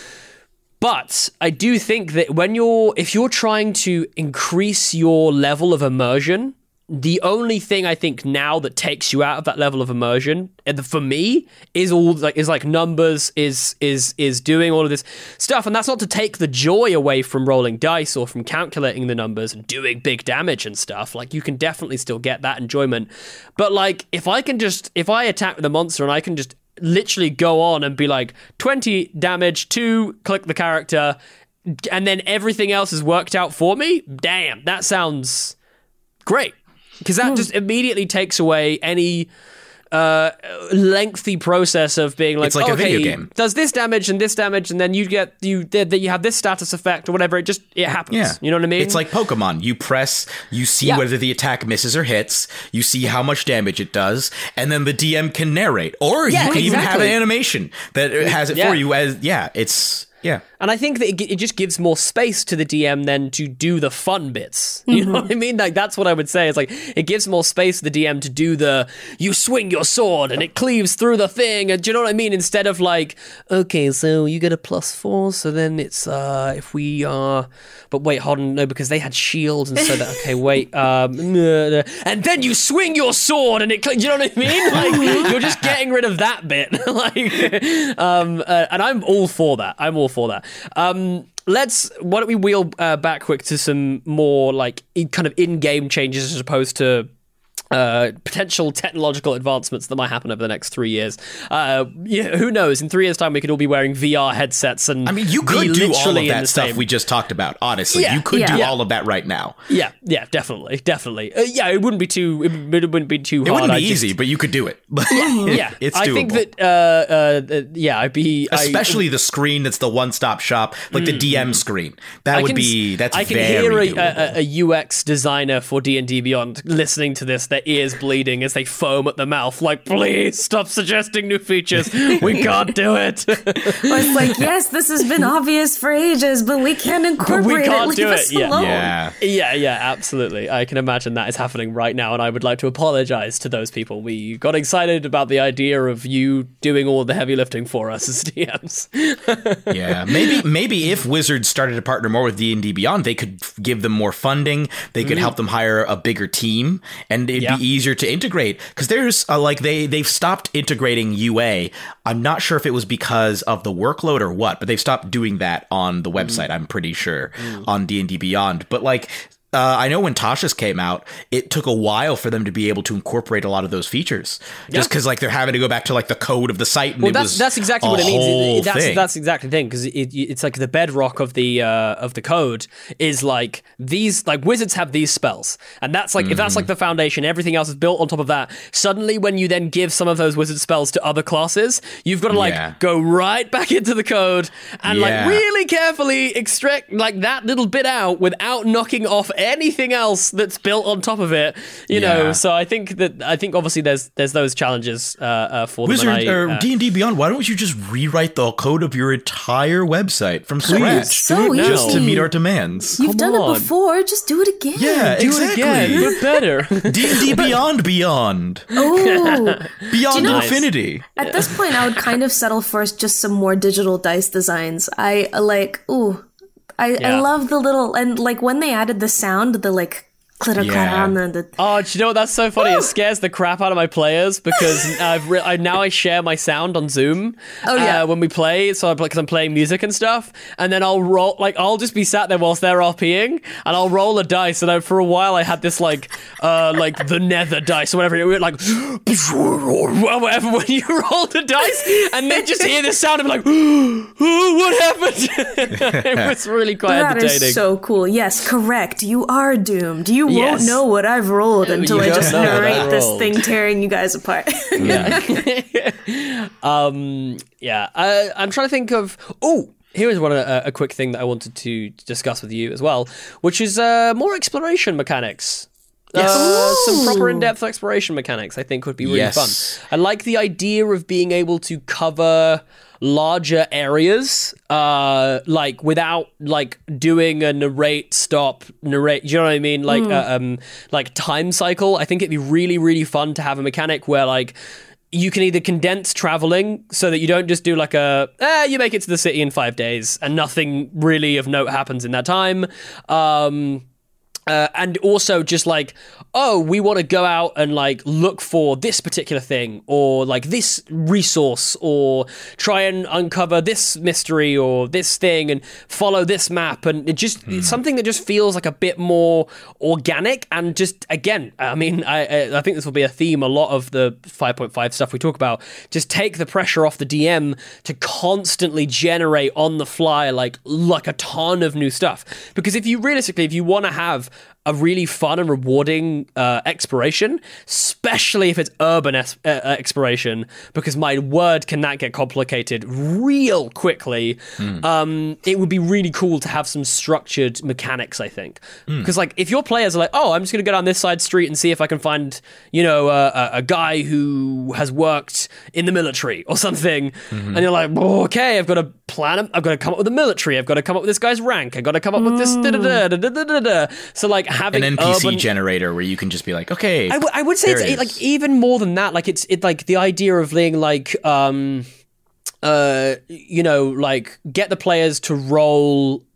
But I do think that when you're, if you're trying to increase your level of immersion, the only thing I think now that takes you out of that level of immersion, and for me, is all like is like numbers, is is is doing all of this stuff, and that's not to take the joy away from rolling dice or from calculating the numbers and doing big damage and stuff. Like you can definitely still get that enjoyment, but like if I can just if I attack the monster and I can just literally go on and be like twenty damage to click the character, and then everything else is worked out for me. Damn, that sounds great. Because that just immediately takes away any uh, lengthy process of being like, it's like oh, a video okay, game. Does this damage and this damage, and then you get you that you have this status effect or whatever. It just it happens. Yeah. You know what I mean? It's like Pokemon. You press, you see yeah. whether the attack misses or hits. You see how much damage it does, and then the D M can narrate, or yeah, you can exactly. even have an animation that has it yeah. for you. As yeah, it's. Yeah. And I think that it, it just gives more space to the D M then to do the fun bits. You mm-hmm. know what I mean? Like, that's what I would say. It's like, it gives more space to the D M to do the, you swing your sword and it cleaves through the thing. And do you know what I mean? Instead of like, okay, so you get a plus four. So then it's, uh, if we are, uh, but wait, hold on. No, because they had shields. And so that, okay, wait. Um, and then you swing your sword and it, do you know what I mean? Like, you're just getting rid of that bit. like, um, uh, and I'm all for that. I'm all for that. Um, let's, why don't we wheel uh, back quick to some more like kind of in-game changes as opposed to uh, potential technological advancements that might happen over the next three years. Uh, yeah, who knows? In three years' time, we could all be wearing V R headsets and I mean, you could do all of that stuff we just talked about. Honestly, yeah, you could yeah. do yeah. all of that right now. Yeah, yeah, definitely, definitely. Uh, yeah, it wouldn't be too. It wouldn't be too hard. It wouldn't be I easy, just, but you could do it. yeah, yeah. It's I doable. think that. Uh, uh, yeah, I'd be especially I, the screen that's the one-stop shop, like the D M screen. That I would can, be. That's I can very hear a, doable. a, a U X designer for D and D Beyond listening to this, their ears bleeding as they foam at the mouth, like, please stop suggesting new features. We can't do it. Well, it's like, yes, this has been obvious for ages, but we can't incorporate we can't it. do Leave it. us Yeah. alone. Yeah. Yeah, yeah, absolutely. I can imagine that is happening right now, and I would like to apologize to those people. We got excited about the idea of you doing all the heavy lifting for us as D Ms. Yeah, maybe maybe if Wizards started to partner more with D and D Beyond, they could give them more funding. They could mm. help them hire a bigger team, and it'd yeah. be easier to integrate. Because there's uh, like they they've stopped integrating U A. I'm not sure if it was because of the workload or what, but they've stopped doing that on the website. Mm. I'm pretty sure mm. on D and D Beyond. But like. Uh, I know when Tasha's came out, it took a while for them to be able to incorporate a lot of those features, just because yeah. like they're having to go back to like the code of the site. And well, it that's was that's exactly a what it means. whole It, that's thing. that's exactly the thing, because it, it's like the bedrock of the uh, of the code is like these like wizards have these spells, and that's like mm-hmm. if that's like the foundation, everything else is built on top of that. Suddenly, when you then give some of those wizard spells to other classes, you've got to like yeah. go right back into the code and yeah. like really carefully extract like that little bit out without knocking off anything else that's built on top of it, you yeah. know. So I think that I think obviously there's there's those challenges uh, uh, for Wizard them. or uh, D and D Beyond. Why don't you just rewrite the code of your entire website from scratch, so just easy. to meet our demands? You've Come done on. it before. Just do it again. Yeah, do exactly. it again, but better. D and D Beyond, Beyond, Oh, Beyond know- Infinity. at this point, I would kind of settle for just some more digital dice designs. I uh, like, ooh, I Yeah. I love the little and like when they added the sound, the like. Clitter Yeah. clatter on the, the Oh, do you know what? That's so funny. It scares the crap out of my players because I've re- I, now I share my sound on Zoom. Oh, yeah. uh, when we play, so because I'm playing music and stuff, and then I'll roll like I'll just be sat there whilst they're RPing, and I'll roll a dice. And I, for a while, I had this like uh like the Nether dice or whatever. It would like whatever when you roll the dice, and then just hear this sound of like, oh, what happened? It was really quite that entertaining. is so cool. Yes, correct. You are doomed. You Yes. won't know what I've rolled until You I don't just know what I narrate this rolled. thing tearing you guys apart. Yeah. um, yeah. I, I'm trying to think of. Oh, here is one a, a quick thing that I wanted to discuss with you as well, which is uh, more exploration mechanics. Yes. Uh, some proper Ooh. in-depth exploration mechanics, I think, would be really Yes. fun. I like the idea of being able to cover larger areas, uh, like without like doing a narrate, stop, narrate. Do you know what I mean? Like, uh, um, like time cycle. I think it'd be really, really fun to have a mechanic where like. You can either condense traveling so that you don't just do like a, eh, you make it to the city in five days and nothing really of note happens in that time. Um, uh, and also just like, oh, we want to go out and like look for this particular thing or like this resource or try and uncover this mystery or this thing and follow this map. And it just, it's something that just feels like a bit more organic and just, again, I mean, I, I think this will be a theme, a lot of the five point five stuff we talk about, just take the pressure off the D M to constantly generate on the fly, like, like a ton of new stuff. Because if you realistically, if you want to have a really fun and rewarding uh, exploration, especially if it's urban es- uh, exploration, because my word, can that get complicated real quickly. Mm. Um, it would be really cool to have some structured mechanics, I think. Because mm. like if your players are like, oh, I'm just going to go down this side street and see if I can find, you know, uh, a, a guy who has worked in the military or something. Mm-hmm. And you're like, oh, okay, I've got to plan, I've got to come up with a military. I've got to come up with this guy's rank. I've got to come up with this. Da, da, da, da, da, da, da. So like having an N P C urban... generator where you can just be like, okay, I, w- I would say it's it it, like even more than that. Like it's it like the idea of being like um uh you know like get the players to roll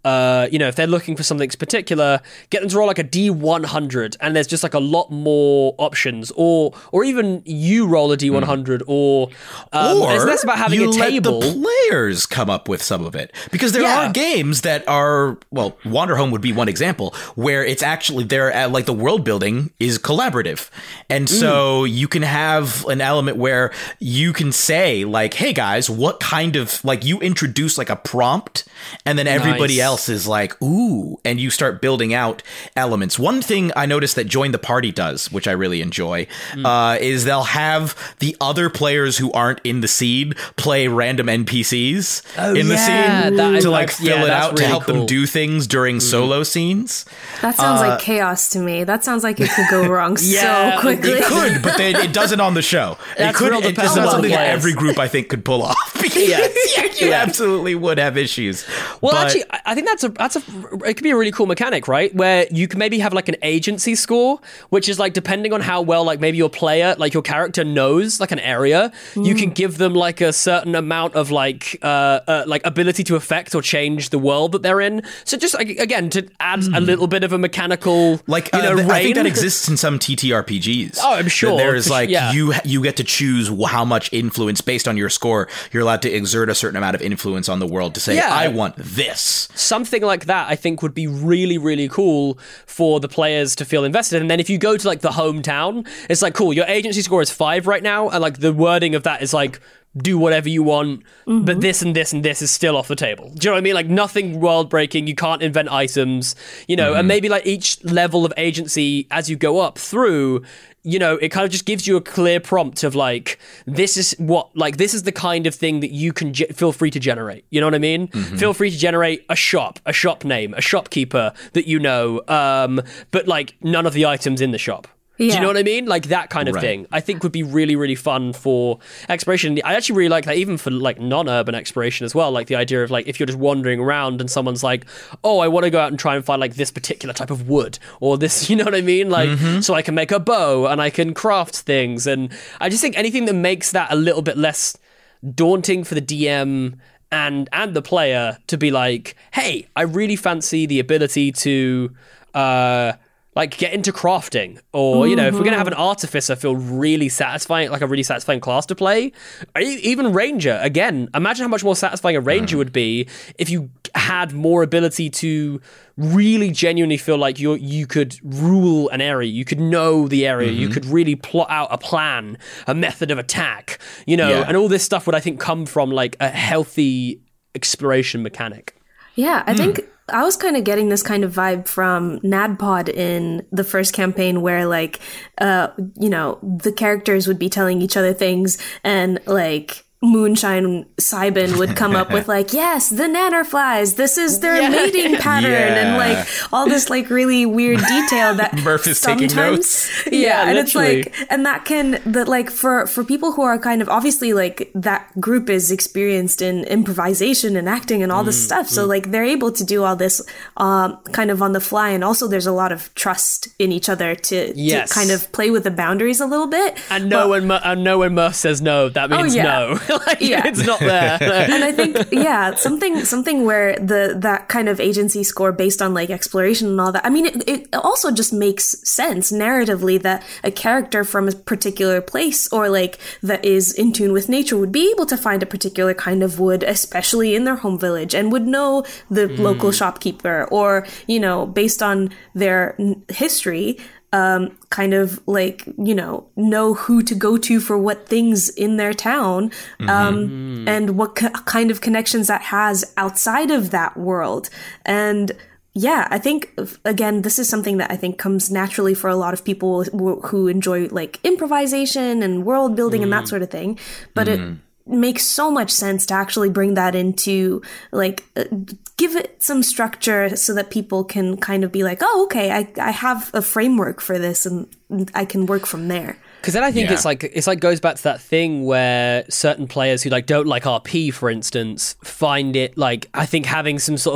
uh, you know, if they're looking for something particular, get them to roll like a D one hundred, and there's just like a lot more options, or or even you roll a D one hundred, mm. or um, or it's less about having you a table. Let the players come up with some of it, because there Yeah. are games that are, well, Wanderhome would be one example where it's actually there at, like the world building is collaborative, and so mm. you can have an element where you can say like, hey guys, what kind of, like, you introduce like a prompt, and then everybody Nice. else is like, ooh, and you start building out elements. One thing I noticed that Join the Party does, which I really enjoy, mm. uh, is they'll have the other players who aren't in the scene play random N P Cs Oh, in the yeah, scene that- to like that's- fill yeah, it that's out to really help cool. them do things during mm. solo scenes. That sounds Uh, like chaos to me. That sounds like it could go wrong Yeah, so quickly. It could, but they, it doesn't on the show. That's it could. real It, depends it's on not the something that players. every group I think could pull off. Because Yeah. yeah, you Yeah. absolutely would have issues. Well, But- actually, I- I think that's a that's a it could be a really cool mechanic, right? Where you can maybe have like an agency score, which is like depending on how well like maybe your player, like your character knows like an area, mm. you can give them like a certain amount of like uh, uh like ability to affect or change the world that they're in. So just like, again, to add mm. a little bit of a mechanical, like you know, uh, th- I think reign. that exists in some T T R P Gs. Oh, I'm sure. There's For- like yeah. you you get to choose how much influence based on your score. You're allowed to exert a certain amount of influence on the world to say, Yeah. I want this. Something like that, I think, would be really, really cool for the players to feel invested. And then if you go to like the hometown, it's like, cool, your agency score is five right now, and like the wording of that is like, do whatever you want, mm-hmm. but this and this and this is still off the table. Do you know what I mean? Like, nothing world breaking. You can't invent items, you know, mm-hmm. and maybe like each level of agency as you go up through, you know, it kind of just gives you a clear prompt of like, this is what, like, this is the kind of thing that you can ge- feel free to generate. You know what I mean? Mm-hmm. Feel free to generate a shop, a shop name, a shopkeeper that you know, um, but like none of the items in the shop. Yeah. Do you know what I mean? Like that kind of right. thing, I think would be really, really fun for exploration. I actually really like that, even for like non-urban exploration as well. Like the idea of like, if you're just wandering around and someone's like, oh, I want to go out and try and find like this particular type of wood or this, you know what I mean? Like, mm-hmm. so I can make a bow and I can craft things. And I just think anything that makes that a little bit less daunting for the D M and, and the player to be like, hey, I really fancy the ability to, uh, like get into crafting, or, you know, mm-hmm. if we're going to have an artificer feel really satisfying, like a really satisfying class to play, even ranger, again, imagine how much more satisfying a ranger mm. would be if you had more ability to really genuinely feel like you you could rule an area, you could know the area, mm-hmm. you could really plot out a plan, a method of attack, you know, yeah. and all this stuff would, I think, come from like a healthy exploration mechanic. Yeah, I mm. think I was kind of getting this kind of vibe from NADPOD in the first campaign where, like, uh, you know, the characters would be telling each other things and, like, Moonshine Cybin would come up with like, yes, the nannerflies, this is their yeah. mating pattern, yeah. and like all this like really weird detail that Murph is taking notes. Yeah, yeah and literally. It's like, and that can that like for for people who are kind of obviously like that group is experienced in improvisation and acting and all this mm, stuff, so mm. like they're able to do all this um kind of on the fly, and also there's a lot of trust in each other to, yes. to kind of play with the boundaries a little bit. And no, when Mur- and no when Murph says no, that means oh, yeah. no. Like, yeah. it's not there. And I think, yeah, something something where the that kind of agency score based on like exploration and all that, I mean, it, it also just makes sense narratively that a character from a particular place or like that is in tune with nature would be able to find a particular kind of wood, especially in their home village, and would know the mm. local shopkeeper, or, you know, based on their history, Um, kind of like, you know, know who to go to for what things in their town, um, mm-hmm. and what co- kind of connections that has outside of that world. And yeah, I think, again, this is something that I think comes naturally for a lot of people who, who enjoy like improvisation and world building mm. and that sort of thing. But mm. it makes so much sense to actually bring that into like uh, give it some structure so that people can kind of be like, oh, okay, I, I have a framework for this and I can work from there. Because then I think yeah. it's like it's like goes back to that thing where certain players who like don't like R P, for instance, find it like, I think having some sort of like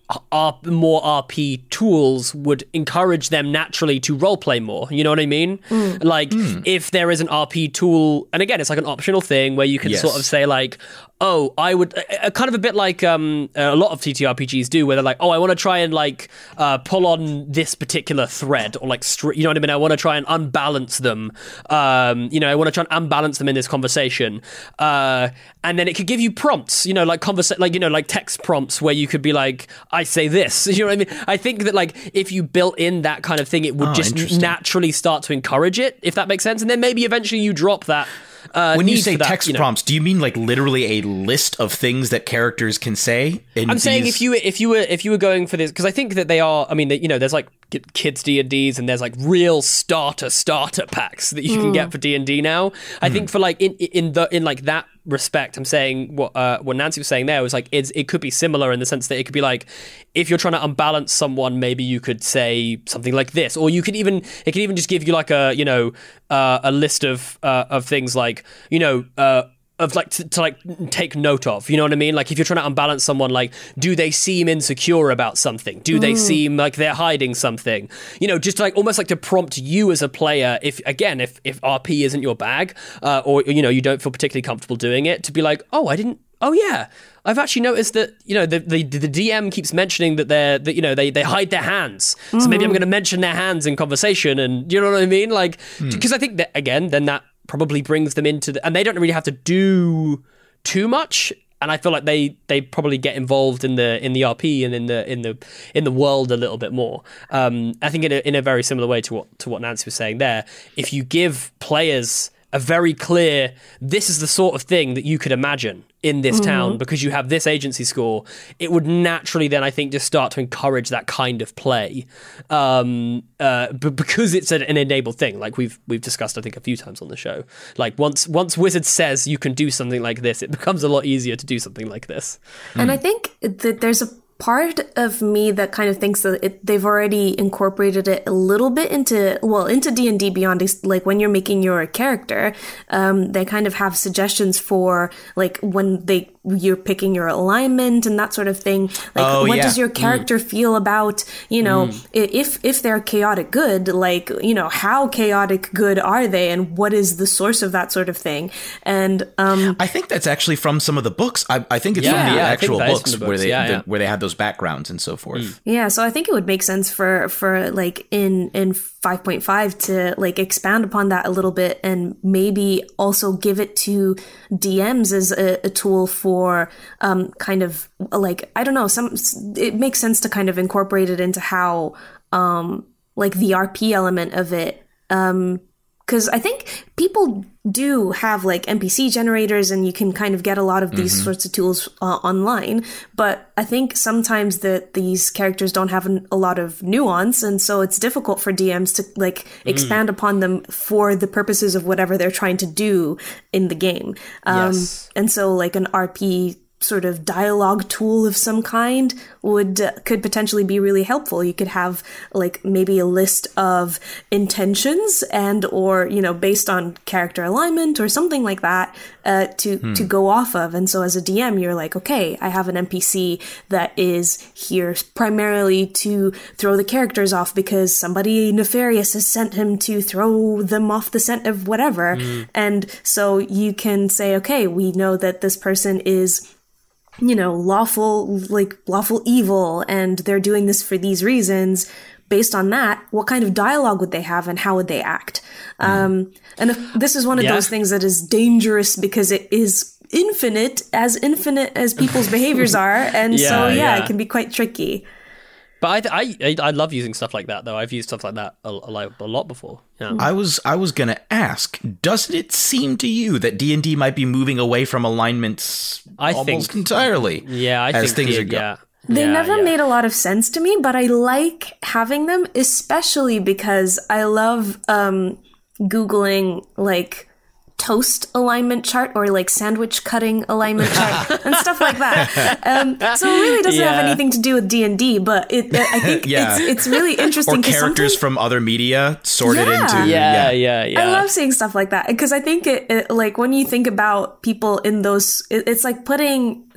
R- more R P tools would encourage them naturally to roleplay more. You know what I mean? Mm. Like, mm. if there is an R P tool, and again, it's like an optional thing where you can yes. sort of say like, oh, I would, uh, kind of a bit like um, a lot of T T R P Gs do, where they're like, oh, I want to try and like uh, pull on this particular thread, or like, str- you know what I mean? I want to try and unbalance them. Um, you know, I want to try and unbalance them in this conversation. Uh, and then it could give you prompts, you know, like conversa- like, you know, like text prompts where you could be like, I say this, you know what I mean? I think that like, if you built in that kind of thing, it would oh, just naturally start to encourage it, if that makes sense. And then maybe eventually you drop that. Uh, when you say that, text you know. prompts, do you mean like literally a list of things that characters can say? In I'm these... saying if you were, if you were if you were going for this, because I think that they are. I mean, you know, there's like kids D and Ds, and there's like real starter starter packs that you mm. can get for D and D now. I mm. think for like in in the in like that respect, I'm saying what uh, what Nancy was saying there was like it's, it could be similar in the sense that it could be like if you're trying to unbalance someone, maybe you could say something like this, or you could even it could even just give you like a you know uh, a list of uh, of things like you know. Uh, of like to, to like take note of, you know what I mean? Like if you're trying to unbalance someone, like do they seem insecure about something? Do mm. they seem like they're hiding something? You know, just like almost like to prompt you as a player, if again, if if R P isn't your bag, uh, or you know you don't feel particularly comfortable doing it, to be like, oh, I didn't. Oh yeah, I've actually noticed that you know the the, the D M keeps mentioning that they're that you know they, they hide their hands, mm-hmm. so maybe I'm going to mention their hands in conversation, and you know what I mean? Like because mm. I think that again, then that probably brings them into the, and they don't really have to do too much, and I feel like they they probably get involved in the in the R P and in the in the in the world a little bit more. Um, I think in a, in a very similar way to what to what Nancy was saying there, if you give players a very clear, this is the sort of thing that you could imagine in this mm-hmm. town because you have this agency score, it would naturally then I think just start to encourage that kind of play, um, uh, b- because it's an, an enabled thing, like we've we've discussed I think a few times on the show. Like once once Wizard says you can do something like this, it becomes a lot easier to do something like this. And mm. I think that there's a part of me that kind of thinks that it, they've already incorporated it a little bit into, well, into D and D Beyond. Like when you're making your character, um, they kind of have suggestions for like when they you're picking your alignment and that sort of thing. Like oh, what yeah. does your character mm. feel about, you know, mm. if if they're chaotic good, like, you know, how chaotic good are they and what is the source of that sort of thing? And um, I think that's actually from some of the books. I, I think it's yeah, from the yeah, actual books, the books where they yeah, the, yeah. where they had those backgrounds and so forth. Mm. Yeah, so I think it would make sense for for like in in five point five to like expand upon that a little bit and maybe also give it to D Ms as a, a tool for um kind of like I don't know, some it makes sense to kind of incorporate it into how um like the R P element of it, um because I think people do have like N P C generators and you can kind of get a lot of these mm-hmm. sorts of tools uh, online. But I think sometimes that these characters don't have an, a lot of nuance. And so it's difficult for D Ms to like mm. expand upon them for the purposes of whatever they're trying to do in the game. Um, yes. And so like an R P sort of dialogue tool of some kind would uh, could potentially be really helpful. You could have like maybe a list of intentions and or you know based on character alignment or something like that uh, to hmm. to go off of. And so as a D M you're like, okay, I have an N P C that is here primarily to throw the characters off because somebody nefarious has sent him to throw them off the scent of whatever. Hmm. And so you can say, okay, we know that this person is you know, lawful, like lawful evil, and they're doing this for these reasons. Based on that, what kind of dialogue would they have and how would they act? Mm. Um, and if, this is one of yeah. those things that is dangerous because it is infinite, as infinite as people's behaviors are. And yeah, so, yeah, yeah, it can be quite tricky. But I, I I love using stuff like that, though. I've used stuff like that a, a, a lot before. Yeah. I was I was gonna ask, doesn't it seem to you that D and D might be moving away from alignments I almost think, entirely? Yeah, I as think things the, are going. Yeah. They yeah, never yeah. made a lot of sense to me, but I like having them, especially because I love um, Googling like toast alignment chart or like sandwich cutting alignment chart and stuff like that. Um, so it really doesn't yeah. have anything to do with D and D, but it, I think yeah. it's it's really interesting. Or characters from other media sorted yeah. into. Yeah, yeah, yeah, yeah. I love seeing stuff like that because I think it, it like when you think about people in those, it, it's like putting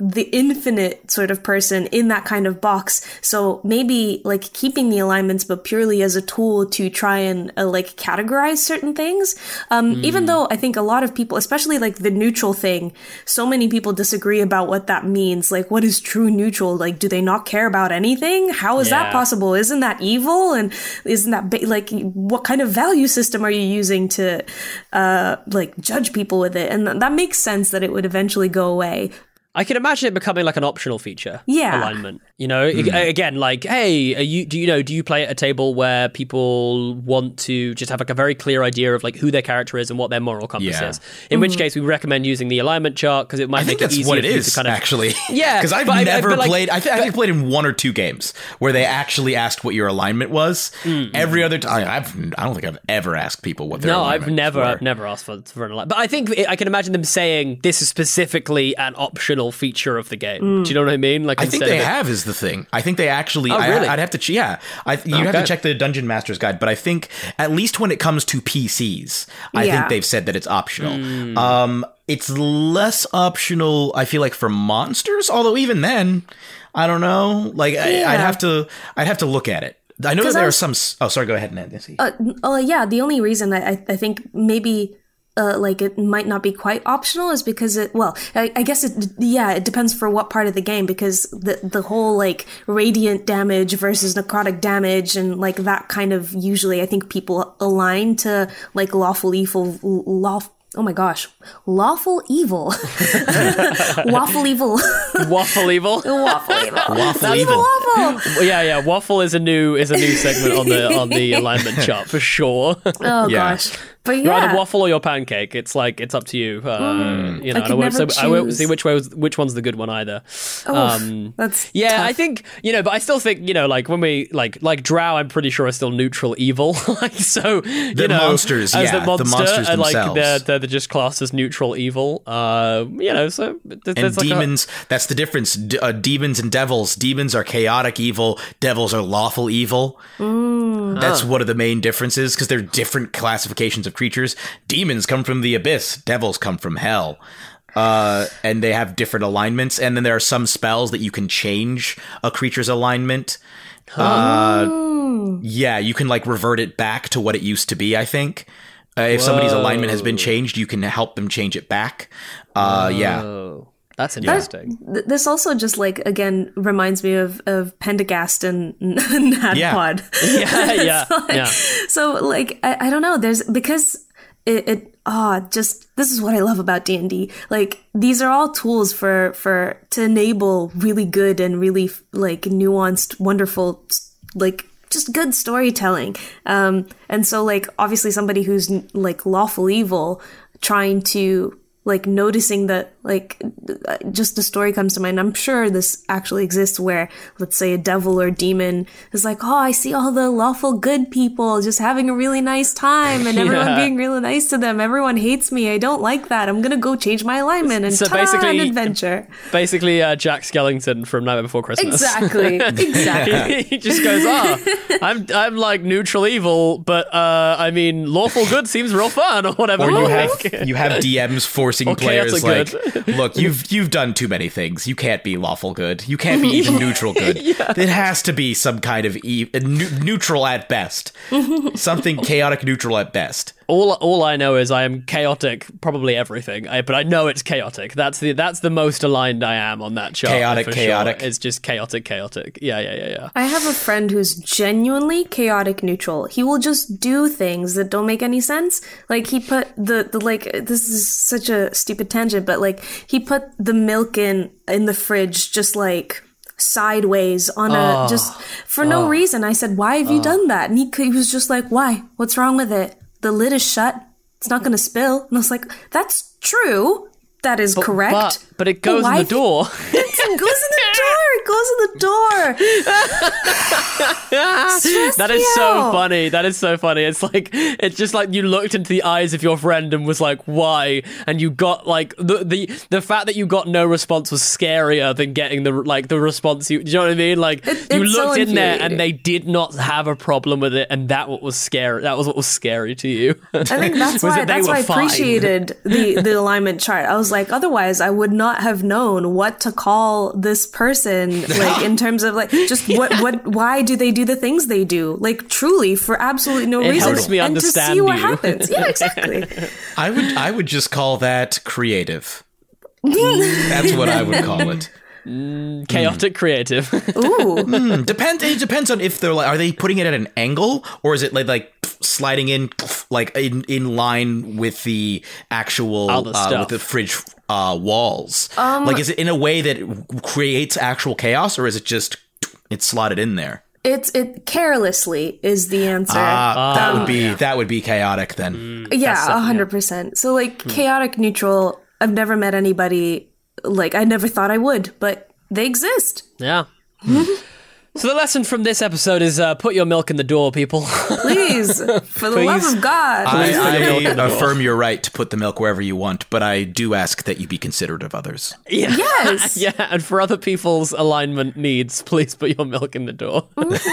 the infinite sort of person in that kind of box. So maybe like keeping the alignments, but purely as a tool to try and uh, like categorize certain things. Um, mm. Even though I think a lot of people, especially like the neutral thing, so many people disagree about what that means. Like, what is true neutral? Like, do they not care about anything? How is yeah. that possible? Isn't that evil? And isn't that ba- like, what kind of value system are you using to uh, like judge people with it? And th- that makes sense that it would eventually go away. I can imagine it becoming like an optional feature. Yeah. Alignment. You know, Mm. I- again, like, hey, are you do you know, do you play at a table where people want to just have like a very clear idea of like who their character is and what their moral compass Yeah. is? In Mhm. which case, we recommend using the alignment chart because it might I think make it that's easier what it for you is, to kind of actually. Yeah, because I've but I- never but, like, played. I, th- I think I played in one or two games where they actually asked what your alignment was. Mm-hmm. Every other time, I've I don't think I've ever asked people what their No, alignment I've never, were. I've never asked for, for an alignment. But I think I can imagine them saying this is specifically an optional feature of the game. Mm. Do you know what I mean? Like, I think instead they of it- have is the thing. I think they actually. Oh, I, really? I'd have to. ch- Yeah, I, you have Okay. to check the Dungeon Master's Guide. But I think at least when it comes to P Cs, I Yeah. think they've said that it's optional. Mm. Um, it's less optional, I feel like, for monsters. Although even then, I don't know. Like I, Yeah. I'd have to. I'd have to look at it. I know that 'Cause there I are was- some. s- Oh, sorry. Go ahead, Nancy. Uh, oh yeah, the only reason I, I- I think maybe uh, like it might not be quite optional is because it, well, I, I guess it, yeah, it depends for what part of the game, because the the whole like radiant damage versus necrotic damage and like that kind of, usually I think people align to like lawful evil, lawful, oh my gosh, lawful evil. Waffle evil. Waffle evil. Waffle evil. Waffle Evil evil. waffle. Well, yeah, yeah. Waffle is a new is a new segment on the on the alignment chart for sure. Oh Yeah. gosh. But You're yeah. either waffle or your pancake. It's like it's up to you. Uh, Mm. you know, I and could I won't, never say, I won't choose. see which way was, which one's the good one either. Oof, Um, that's yeah, tough. I think you know, but I still think you know, like when we like like Drow, I'm pretty sure are still neutral evil. Like so, you The know, monsters, as yeah, the monster, the monsters and like themselves. they're they're just classed as neutral evil. Uh, you know, so th- And there's like a- demons, that's the difference. D- uh, demons and devils. Demons are chaotic evil. Devils are lawful evil. Mm. That's one of the main differences, because they're different classifications of creatures. Demons come from the abyss. Devils come from hell. Uh, and they have different alignments. And then there are some spells that you can change a creature's alignment. Uh, yeah, you can like revert it back to what it used to be, I think. Uh, if somebody's alignment has been changed, you can help them change it back. Uh, yeah. Oh, that's interesting. Th- This also just like again reminds me of of Pendergast and Nadpod. Yeah, yeah, So, like, yeah. So like I, I don't know. There's because it, it ah just this is what I love about D and D. Like these are all tools for for to enable really good and really like nuanced, wonderful like just good storytelling. Um, and so like obviously somebody who's like lawful evil trying to like noticing that like just the story comes to mind. I'm sure this actually exists where let's say a devil or demon is like, oh, I see all the lawful good people just having a really nice time and everyone Yeah. being really nice to them. Everyone hates me. I don't like that. I'm gonna go change my alignment and So ta-da, basically- an adventure. Basically, uh, Jack Skellington from Nightmare Before Christmas. Exactly. Exactly. he just goes, ah, I'm I'm like neutral evil, but uh, I mean lawful good seems real fun or whatever. Or you Like- have you have D Ms forcing Or players chaotic like, good. look, you've you've done too many things. You can't be lawful good. You can't be even neutral good. It has to be some kind of e- ne- neutral at best. Something chaotic neutral at best. all all I know is I am chaotic, probably everything. I, but I know it's chaotic. That's the that's the most aligned I am on that chart. Chaotic, for chaotic. Sure. It's just chaotic, chaotic. Yeah, yeah, yeah, yeah. I have a friend who's genuinely chaotic neutral. He will just do things that don't make any sense. Like he put the, the like this is such a stupid tangent, but like he put the milk in in the fridge just like sideways on a Oh. just for no Oh. reason. I said, "Why have you done that?" And he he was just like, "Why? What's wrong with it? The lid is shut. It's not going to spill." And I was like, "That's true. That is correct." But, but it goes in why- the door. it goes in the door. It goes in the door. That is so funny. That is so funny. It's like it's just like you looked into the eyes of your friend and was like, "Why?" And you got like the the the fact that you got no response was scarier than getting the like the response. You, do you know what I mean? Like it, you it's looked so in there and they did not have a problem with it, and that what was scary. That was what was scary to you. I think that's why. that That's why I fine. appreciated the the alignment chart. I was like, otherwise, I would not have known what to call this person. Like in terms of like just what what why do they do the things they do? Like truly for absolutely no It reason, helps me and to understand see what you. happens. Yeah, exactly. I would I would just call that creative. That's what I would call it. Mm, chaotic creative. Ooh. Mm, depends. It depends on if they're like, are they putting it at an angle or is it like like sliding in like in, in line with the actual All the uh, stuff. with the fridge uh, walls? Um, like, is it in a way that it creates actual chaos or is it just it's slotted in there? It's it carelessly is the answer. Ah, that Um, would be that would be chaotic then. Mm, Yeah, a hundred percent. So like Hmm. chaotic neutral. I've never met anybody like I never thought I would, but they exist. Yeah. So the lesson from this episode is uh, put your milk in the door, people. Please, for the love Please. of God. I, put your milk in the I door. affirm your right to put the milk wherever you want, but I do ask that you be considerate of others. Yeah. Yes. Yeah, and for other people's alignment needs, please put your milk in the door.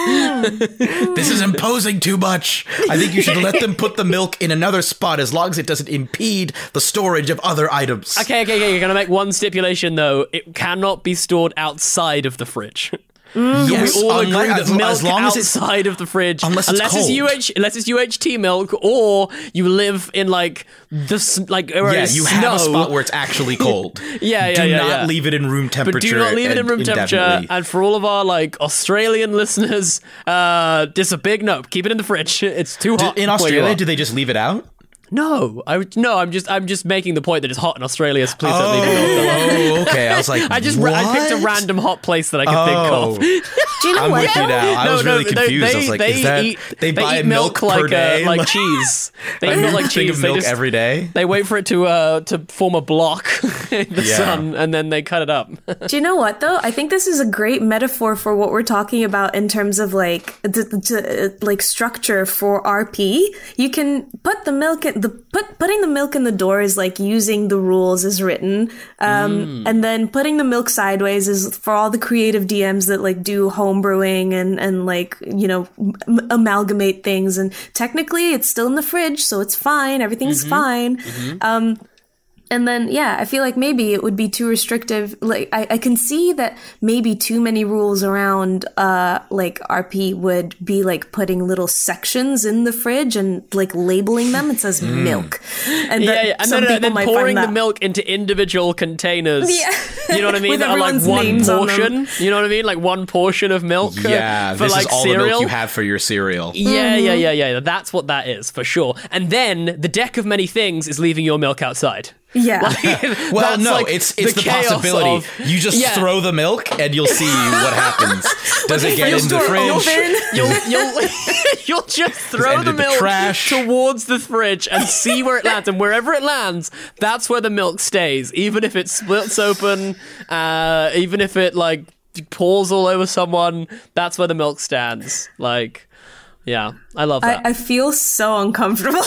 This is imposing too much. I think you should let them put the milk in another spot as long as it doesn't impede the storage of other items. Okay, okay, okay. You're going to make one stipulation, though. It cannot be stored outside of the fridge. Yes, We all unless- agree that as, milk as long as it's outside of the fridge, unless it's unless cold. U H, unless it's U H T milk, or you live in like the s- like where yeah, it's you snow. have a spot where it's actually cold. Yeah, yeah, Do yeah, not yeah. leave it in room temperature. But do not leave it in room temperature. indefinitely. And for all of our like Australian listeners, uh, just a big no. Keep it in the fridge. It's too Do- hot. in where you Australia, are. do they just leave it out? No, I would no. I'm just I'm just making the point that it's hot in Australia. So please don't leave it there. Oh, okay. I was like, I just ra- I picked a what? random hot place that I could Oh. think of. Do you know I'm what? with you now. I No, was no, really they- confused. They, I was like, they is that eat, they buy eat milk, like per uh, day? like cheese. They A eat milk like thing cheese. of They milk just- every day. They wait for it to uh to form a block in the Yeah. sun, and then they cut it up. Do you know what though? I think this is a great metaphor for what we're talking about in terms of like the, the like structure for R P. You can put the milk in the put putting the milk in the door is like using the rules as written, um, and then putting the milk sideways is for all the creative D Ms that like do home brewing and and like you know m- amalgamate things. And technically, it's still in the fridge, so it's fine. Everything's fine. Um, And then, yeah, I feel like maybe it would be too restrictive. Like, I, I can see that maybe too many rules around, uh, like, R P would be, like, putting little sections in the fridge and, like, labeling them. It says milk. And Yeah, that yeah, and some then, people then might pouring find the that- milk into individual containers. Yeah. You know what I mean? With That are like everyone's one names on them. portion. You know what I mean? Like one portion of milk. uh, Yeah, for this like is all cereal. the milk you have for your cereal. Yeah, yeah, yeah, yeah. That's what that is for sure. And then the deck of many things is leaving your milk outside. Yeah. Well, That's no, like it's it's the, chaos possibility. of- You just Yeah. throw the milk and you'll see what happens. Does it get fridge in the door fridge? open. You'll you'll you'll just throw enter the the milk trash. towards the fridge and see where it lands, and wherever it lands, that's where the milk stays. Even if it splits open, uh, even if it like pours all over someone, that's where the milk stands. Like, yeah, I love that. I, I feel so uncomfortable.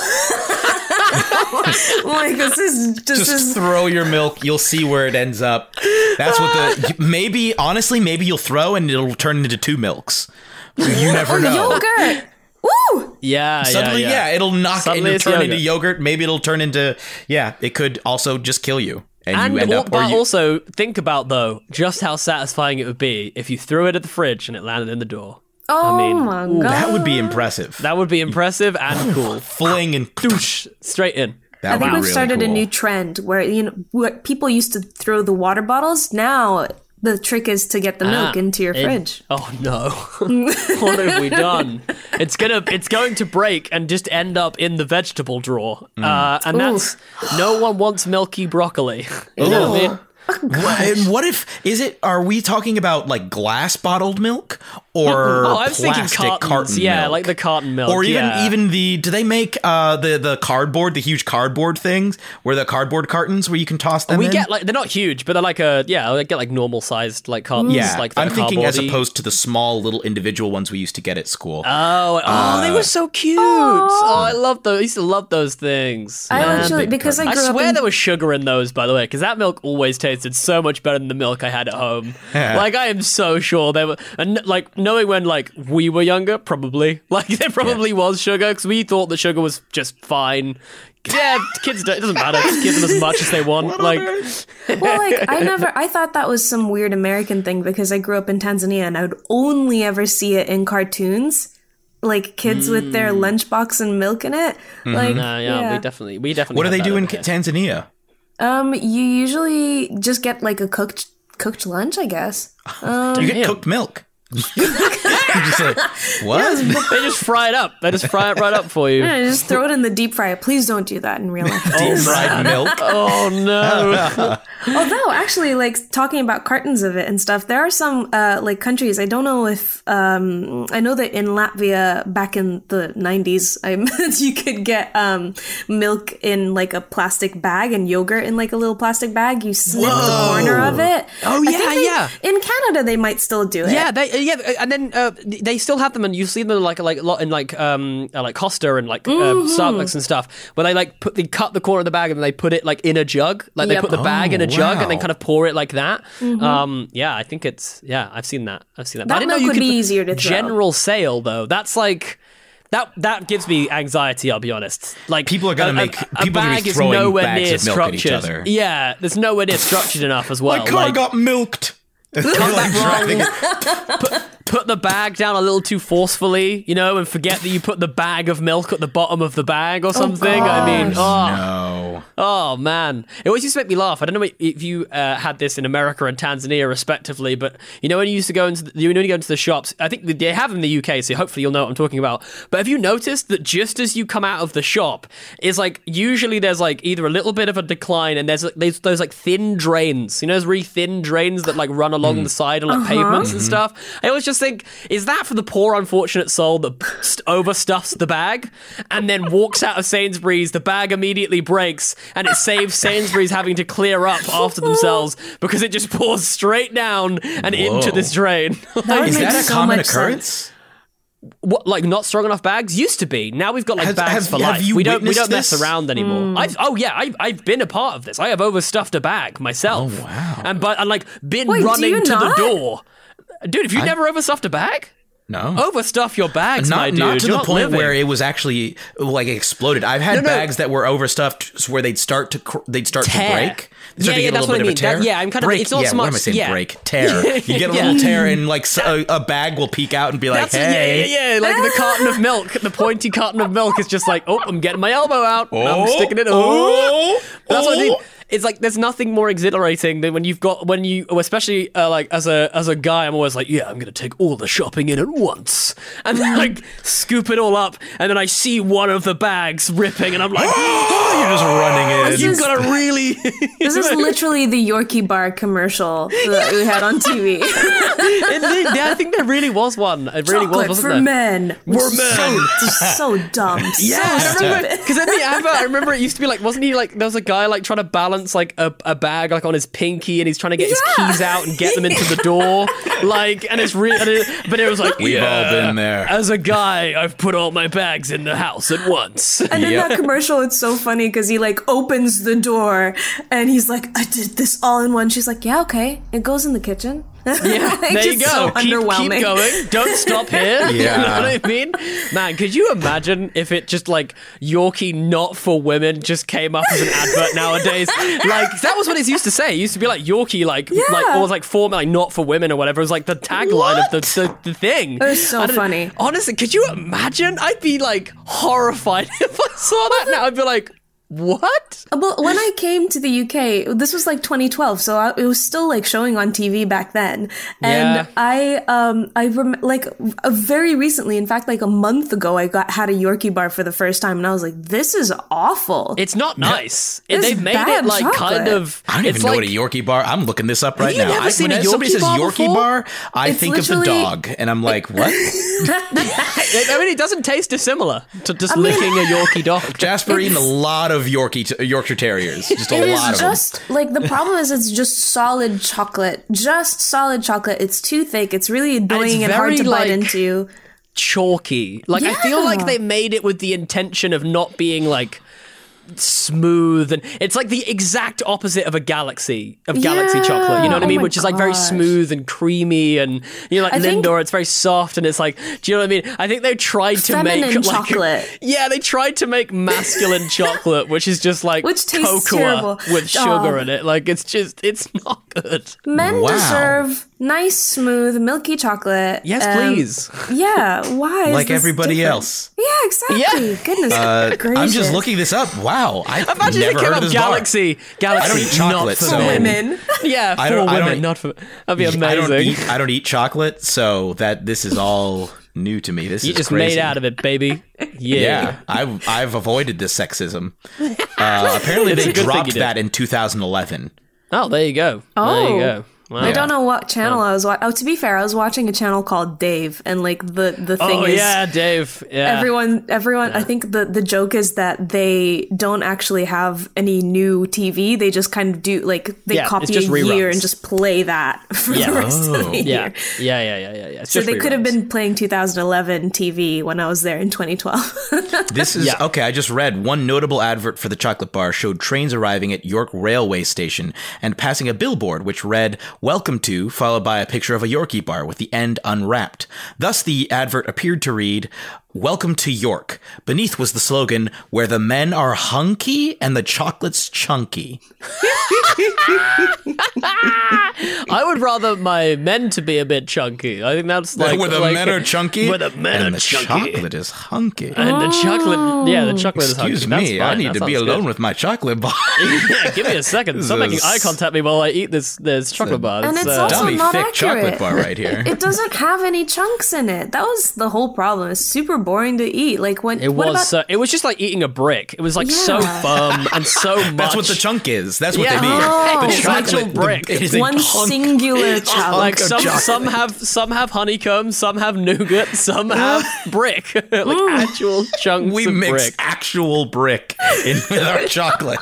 Like, this is just, Just is, throw your milk. You'll see where it ends up. That's what the maybe. Honestly, maybe you'll throw and it'll turn into two milks. You never know. yogurt. Woo! yeah, Suddenly, yeah, yeah, yeah. it'll knock Suddenly it'll it's turn yogurt. into yogurt. Maybe it'll turn into yeah. It could also just kill you, and, And you end al- up. Or but you, also think about though just how satisfying it would be if you threw it at the fridge and it landed in the door. Oh mean, my ooh, god. that would be impressive. That would be impressive and cool. Fling and Doosh, straight in. that I think would be we've really started a cool. new trend where you know what people used to throw the water bottles. Now the trick is to get the milk Ah, into your in- fridge. Oh no! What have we done? It's gonna, it's going to break and just end up in the vegetable drawer, uh, and that's no one wants milky broccoli. You know what I mean? What, and what if is it? Are we talking about like glass bottled milk or oh, I was thinking plastic cartons. carton Yeah, milk. like the carton milk. Or even yeah. even the do they make uh the the cardboard, the huge cardboard things where the cardboard cartons where you can toss them we in? get like they're not huge, but they're like a yeah, they get like normal sized like cartons. Yeah, like I'm thinking as cardboardy. opposed to the small little individual ones we used to get at school. Oh, oh, Uh, they were so cute. Oh, I love those. I used to love those things. I Man. actually, because I I grew up swear in there was sugar in those, by the way, because that milk always tasted so much better than the milk I had at home. Yeah. Like, I am so sure there were, and like knowing when like we were younger, probably like there probably Yeah. was sugar because we thought that sugar was just fine. Yeah, kids don't. It doesn't matter. Just give them as much as they want. Like, well, like I never, I thought that was some weird American thing because I grew up in Tanzania and I would only ever see it in cartoons, like kids mm. with their lunchbox and milk in it. Mm-hmm. Like, no, yeah, yeah, we definitely, we definitely. What do have they that do in over here. Tanzania? Um, you usually just get like a cooked cooked lunch, I guess. Um, you get Damn. cooked milk. You're just like, what? They just fry it up. They just fry it right up for you. yeah, just throw it in the deep fryer. Please don't do that in real life. Deep fried milk. Oh no. Although, actually, like talking about cartons of it and stuff, there are some uh, like countries. I don't know if um, I know that in Latvia back in the nineties, I you could get um, milk in like a plastic bag and yogurt in like a little plastic bag. You snip Whoa. the corner of it. Oh, I yeah, think they- yeah. In Canada, they might still do it. Yeah, they, yeah, and then uh, they still have them, and you see them like like a lot in like um uh, like Costa and like uh, Starbucks and stuff, where they like put they cut the corner of the bag and then they put it like in a jug, like they Yep. put the bag Oh, in a jug wow. and then kind of pour it like that. Mm-hmm. Um, yeah, I think it's yeah, I've seen that. I've seen that. That I didn't milk know you would could be put easier to throw. general sale though. That's like. That that gives me anxiety. I'll be honest. Like People are gonna a- make- a, a people are gonna be bag is throwing nowhere bags near of milk at each structured. other. Yeah, there's nowhere near structured enough as well. My car like, got milked. Cut that wrong. put, put the bag down a little too forcefully, you know, and forget that you put the bag of milk at the bottom of the bag or something. I mean, oh, No. oh man, it always used to make me laugh. I don't know if you uh, had this in America and Tanzania, respectively, but you know when you used to go into the, you know when you go into the shops. I think they have them in the U K, so hopefully you'll know what I'm talking about. But have you noticed that just as you come out of the shop, is like usually there's like either a little bit of a decline and there's like there's those like thin drains, you know, those really thin drains that like run along the side of like pavements and stuff. I always just think, is that for the poor unfortunate soul that st- overstuffs the bag and then walks out of Sainsbury's, the bag immediately breaks and it saves Sainsbury's having to clear up after themselves because it just pours straight down and Whoa. into this drain. That would Is make that a so common much occurrence? sense. What, like not strong enough bags used to be. Now we've got like Has- bags have- for have life. you We don't we witnessed don't mess this? around anymore. I've, oh yeah, I, I've been a part of this. I have overstuffed a bag myself. Oh, wow. And but and like been Wait, do running you to not? the door. Dude, have you never overstuffed a bag? No. Overstuff your bags, not, my dude. not to You're the not point living. where it was actually like exploded. I've had No, no. bags that were overstuffed where they'd start to cr- they'd start Tear. to break. They start Yeah, to yeah, get that's a little what I bit mean. of a tear. That- yeah, I'm kind of- break. it's not yeah, so what am I much- saying? yeah. Break, tear. You get a Yeah. little tear, and like so, a, a bag will peek out and be like, That's "Hey, yeah, yeah, yeah. Like the carton of milk, the pointy carton of milk is just like, oh, I'm getting my elbow out. Oh, I'm sticking it. oh, Oh, that's what I oh. mean. It's like there's nothing more exhilarating than when you've got when you, especially uh, like as a as a guy, I'm always like, yeah, I'm gonna take all the shopping in at once, and then like scoop it all up, and then I see one of the bags ripping, and I'm like, oh, you're just running in." This you've is- got to really. This is literally the Yorkie bar commercial that we had on T V. Indeed, yeah, I think there really was one. It really Chocolate was, wasn't for there? men. We're So, men. just so dumb. Yeah, so I remember stupid. because in the advert, I remember it used to be like, wasn't he like there was a guy like trying to balance like a, a bag like on his pinky, and he's trying to get his Yeah. keys out and get them into the door, like, and it's really, it, but it was like, We've yeah, all been there. As a guy, I've put all my bags in the house at once. And in that commercial, it's so funny because he like opens the door and he's like, I did this all in one. She's like, yeah, okay. It goes in the kitchen. Yeah, Like, there you just go. so keep, underwhelming. keep going. Don't stop here. You Yeah. know what I mean? Man, could you imagine if it just like Yorkie not for women just came up as an advert nowadays? Like that was what it used to say. It used to be like Yorkie, like Yeah. like or was like for like not for women or whatever. It was like the tagline of the, the the thing. It was so I don't- funny. Honestly, could you imagine? I'd be like horrified if I saw that now. I'd be like, What? Well, when I came to the U K, this was like twenty twelve, so I, it was still like showing on T V back then. And Yeah. I, um, I rem- like uh, very recently, in fact, like a month ago, I got had a Yorkie bar for the first time, and I was like, "This is awful." It's not nice. It's They've made bad it like chocolate. kind of. I don't it's even know like, what a Yorkie bar. I'm looking this up right you now. never I, seen when a somebody Yorkie says bar Yorkie before? bar, I It's think of the literally- dog, and I'm like, what? I mean, it doesn't taste dissimilar to just I mean- licking a Yorkie dog. Jasper eating a lot of Yorkie t- Yorkshire Terriers, just a It lot is of just like the problem is it's just solid chocolate, just solid chocolate. It's too thick. It's really annoying and, hard very, to bite like, into. Chalky. Like I feel like Yeah. they made it with the intention of not being like smooth, and it's like the exact opposite of a galaxy of galaxy Yeah. chocolate. You know what I Oh mean? my Which is like very gosh. smooth and creamy, and you know, like I think- Lindor, it's very soft, and it's like, do you know what I mean? I think they tried to Feminine make like, chocolate. yeah, they tried to make masculine chocolate, which is just like Which tastes cocoa terrible. with sugar Oh. in it. Like it's just, it's not good. Men Wow. deserve nice, smooth, milky chocolate. Yes, Um, please. Yeah, why? is like this everybody different? else. Yeah, exactly. Yeah. Goodness Uh, gracious. I'm just looking this up. Wow, I've Imagine never if it heard came of up this Galaxy. Galaxy, I don't eat chocolate, not for so- men. women. Yeah, for I don't- I women, don't- not for. That'd be bar. I don't amazing. eat. I don't eat chocolate, so that this is all new to me. This You is just crazy. made out of it, baby. Yeah. Yeah, I've I've avoided this sexism. Uh, apparently, It's a they good thing dropped you did. that in two thousand eleven. Oh, there you go. There Oh. you go. Wow. I don't know what channel I was watching. Oh, to be fair, I was watching a channel called Dave, and like the the thing Oh is, yeah, Dave. Yeah. everyone, everyone. I think the the joke is that they don't actually have any new T V. They just kind of do like they Yeah, copy it's just a year reruns. and just play that for Yeah. the rest Oh. of the Yeah. year. Yeah, yeah, yeah, yeah, yeah. It's So just they could have reruns. been playing two thousand eleven T V when I was there in twenty twelve. This is Yeah. okay. I just read one notable advert for the chocolate bar showed trains arriving at York Railway Station and passing a billboard which read "Welcome to," followed by a picture of a Yorkie bar with the end unwrapped. Thus, the advert appeared to read, "Welcome to York." Beneath was the slogan, "Where the men are hunky and the chocolate's chunky." I would rather my men to be a bit chunky. I think that's like where the like- men are chunky Where the men and are the chunky. chocolate is hunky. And the chocolate, yeah, the chocolate is hunky. Excuse That's me, fine. I need That to be sounds alone good. with my chocolate bar. Yeah, give me a second. Stop This making is- eye contact me while I eat this this chocolate bar. And It's, it's uh, also dummy not thick accurate. chocolate bar right here. It doesn't have any chunks in it. That was the whole problem. It's super boring to eat. Like when it what was about, so, it was just like eating a brick. It was like so Yeah. firm and so much. That's what the chunk is. That's what Yeah. they mean. Oh. the It's an actual brick. The, it is a one hunk- singular chunk? like of some chocolate. some have some have honeycomb, some have nougat, some have brick, like actual chunks We of mix brick. actual brick in with our chocolate.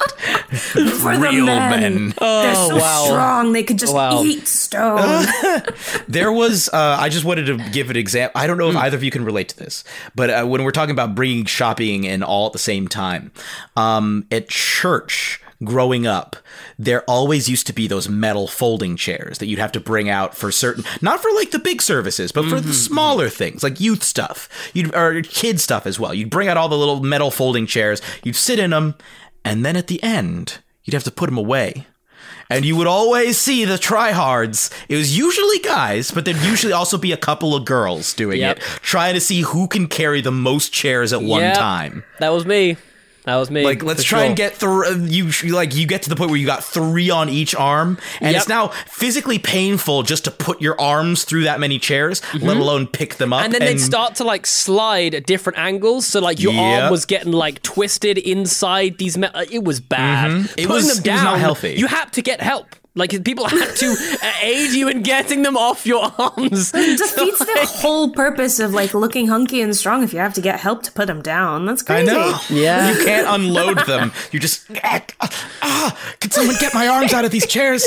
For the Real men. men. They're so wow. strong. They could just Wow. eat stone. There was, uh, I just wanted to give an example. I don't know if either of you can relate to this, but uh, when we're talking about bringing shopping in all at the same time, um, at church growing up, there always used to be those metal folding chairs that you'd have to bring out for certain, not for like the big services, but for the smaller things like youth stuff, you'd, or kid stuff as well. You'd bring out all the little metal folding chairs, you'd sit in them, and then at the end, you'd have to put them away. And you would always see the tryhards. It was usually guys, but there'd usually also be a couple of girls doing Yep. it, trying to see who can carry the most chairs at one Yep. time. That was me. That was me. Like, let's for try sure. and get through. You like you get to the point where you got three on each arm, and Yep. it's now physically painful just to put your arms through that many chairs, let alone pick them up. And then they'd start to like slide at different angles, so like your Yep. arm was getting like twisted inside these. Me- uh, it was bad. Mhm. It Putting was- them it down, was not healthy. You had to get help. Like people had to uh, aid you in getting them off your arms. It defeats the whole purpose of like looking hunky and strong if you have to get help to put them down. That's I crazy. know. Yeah. You can't unload them. You just ah, ah, can someone get my arms out of these chairs?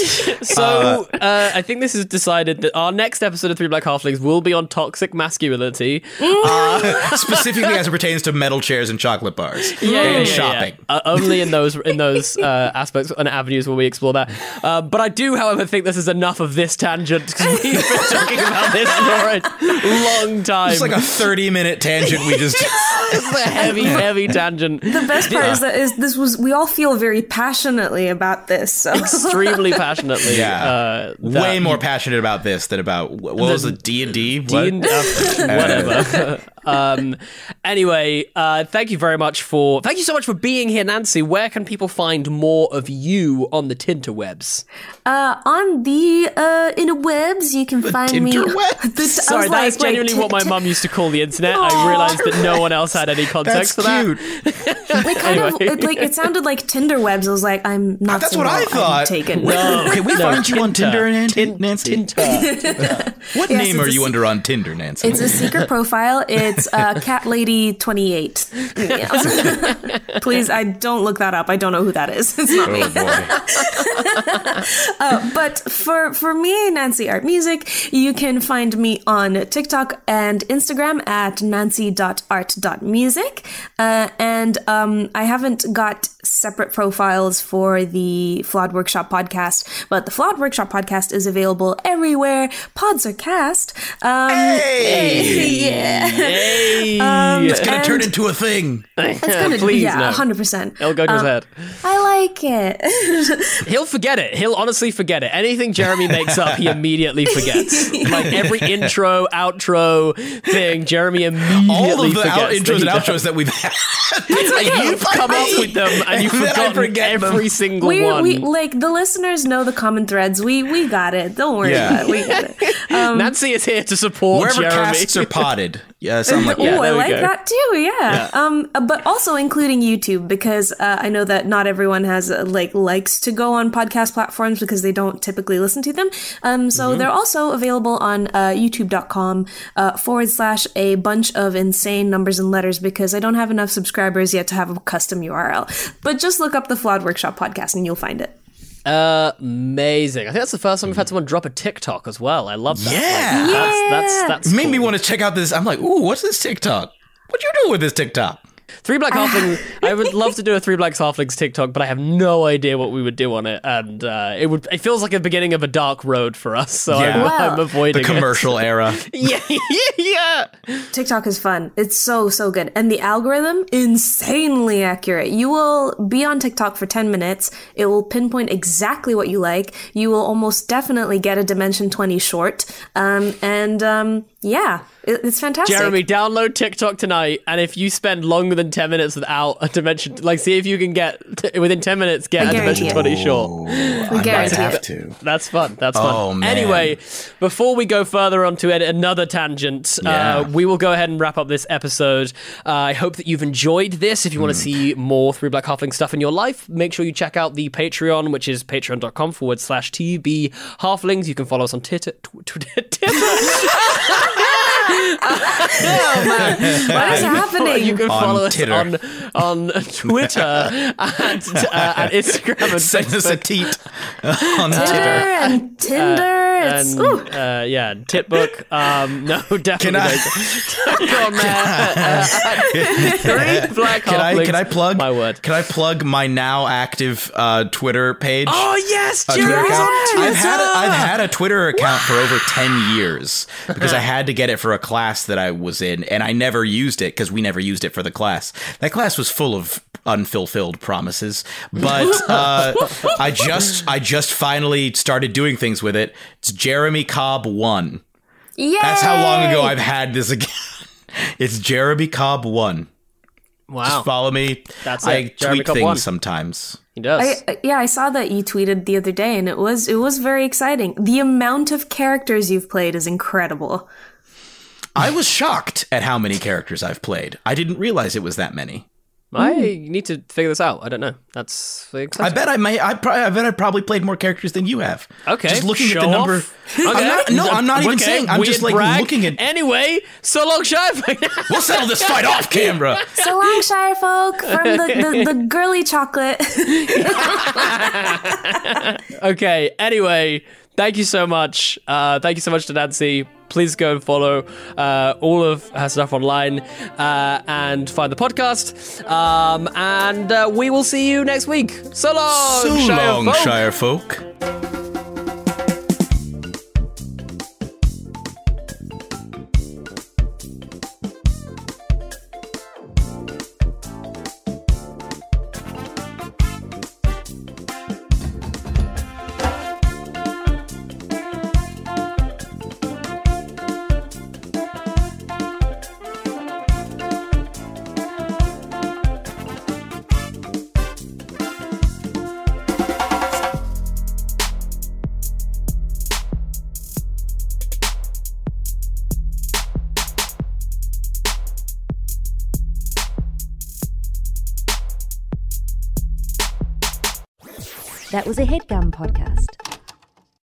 So uh, I think this is decided that our next episode of Three Black Halflings will be on toxic masculinity. Uh, specifically as it pertains to metal chairs and chocolate bars Yeah, yeah, and yeah, shopping. yeah. Uh, only in those in those uh, aspects and avenues will we explore that. Uh, but I do, however, think this is enough of this tangent because we've been talking about this for a long time. It's like a thirty minute tangent we just It's a heavy, heavy tangent. The best part is that is this was we all feel very passionately about this. So. Extremely passionately. yeah Uh, that- way more passionate about this than about what was The- it D and D D and- uh, whatever. Um, anyway, uh, thank you very much for thank you so much for being here, Nancy. Where can people find more of you on the Tinterwebs? Uh, on the uh, interwebs, you can The find me. Tinterwebs? The- I Sorry, was that's like, wait, genuinely t- what my t- mum used to call the internet. I Aw. realised that no one else had any context That's for cute. that. They kind Anyway. of it, like it sounded like Tinder webs. I was like, I'm not. That's single, what I I'm thought. taken. No, Can we no, find you on Tinter. Tinder, Nancy? Tin- Nancy? Tinter. What Yes, name it's are a you se- under on Tinder, Nancy? It's a secret profile. It's uh, Cat Lady twenty-eight. Yeah. Please, I don't look that up. I don't know who that is. It's not me. Oh, boy. Uh, but for for me, Nancy Art Music, you can find me on TikTok and Instagram at nancy dot art dot music. Uh, and um, I haven't got separate profiles for the Flawed Workshop podcast, but the Flawed Workshop podcast is available everywhere pods are cast. Um, Hey! yeah. Hey. Um, It's going to turn and- into a thing. It's gonna, Please, yeah, no. one hundred percent. It'll go to his Um, head. I like it. He'll forget it. He'll honestly forget it. Anything Jeremy makes up, he immediately forgets. Like every intro, outro thing, Jeremy immediately All of the forgets. out- that intros he and does. outros that we've had. And you've come up with them, and you've I forgotten forget them. every single we, one. we like the listeners know the common threads. We we got it. Don't worry Yeah. about it. We got it. Um, Nancy is here to support Wherever Jeremy. casts are potted. Yeah, something like oh, Yeah, that. I there we like go. that too. Yeah. Um, but also including YouTube because uh, I know that not everyone has uh, like likes to go on podcast platforms because they don't typically listen to them. Um, so Mm-hmm. they're also available on uh, YouTube dot com uh, forward slash a bunch of insane numbers and letters because I don't have enough subscribers yet to have a custom U R L. But just look up the Flawed Workshop podcast and you'll find it. Uh, amazing. I think that's the first time we've had someone drop a TikTok as well. I love that. Yeah. Like, that's, that's, that's It made me cool. want to check out this. I'm like, ooh, what's this TikTok? What you do with this TikTok? Three Black Halflings. I would love to do a Three Black Halflings TikTok, but I have no idea what we would do on it, and uh, it would. It feels like the beginning of a dark road for us, so Yeah. I'm, Wow. I'm avoiding The commercial era. it. Yeah, yeah, yeah. TikTok is fun. It's so, so good. And the algorithm, insanely accurate. You will be on TikTok for ten minutes. It will pinpoint exactly what you like. You will almost definitely get a Dimension twenty short. Um, and um, yeah, it, it's fantastic. Jeremy, download TikTok tonight, and if you spend longer than ten minutes without a dimension, like, see if you can get t- within ten minutes get I a guarantee dimension it. twenty short. I might guarantee have it. to. That's fun. That's fun. Oh, man. Anyway, before we go further on to ed- another tangent, Yeah. uh, we will go ahead and wrap up this episode. Uh, I hope that you've enjoyed this. If you Hmm. want to see more Three Black Halfling stuff in your life, make sure you check out the Patreon, which is patreon.com forward slash TB Halflings. You can follow us on Twitter. Tw- tw- Twitter. Oh, man. What is happening? You can On follow us Titter. on, on Twitter and, uh, and Instagram and Send us a Facebook. teat on Twitter Twitter. and Tinder. it's, And ooh. uh, yeah, Titbook. Um, no, definitely. Can I- don't. Go on, man. Uh, three black Can I halflings. can I plug my word? Can I plug my now active uh, Twitter page? Oh yes, A Twitter Jerry's account. on Twitter. I've had a, I've had a Twitter account for over ten years because I had to get it for a class that I was in, and I never used it because we never used it for the class. That class was full of unfulfilled promises, but uh, I just I just finally started doing things with it. It's Jeremy Cobb one. Yay! That's how long ago I've had this again. It's Jeremy Cobb one. Wow, Just follow me. That's I it. Jeremy tweet Cobb things one. sometimes. he does. I, yeah, I saw that you tweeted the other day, and it was it was very exciting. The amount of characters you've played is incredible. I was shocked at how many characters I've played. I didn't realize it was that many. I need to figure this out. I don't know. That's I exciting. bet I may. I, probably, I bet I probably played more characters than you have. Okay, just looking show at the number. off. Okay. I'm not, no, I'm not even Okay, saying. I'm just weird like brag. looking at. Anyway, so long, Shy. We'll settle this fight off camera. So long, Shire folk, from the, the, the girly chocolate. Okay, anyway, thank you so much. Uh, thank you so much to Nancy. Please go and follow uh, all of her stuff online uh, and find the podcast. Um, and uh, we will see you next week. So long, So Shire long, folk. Shire folk. That was a HeadGum podcast.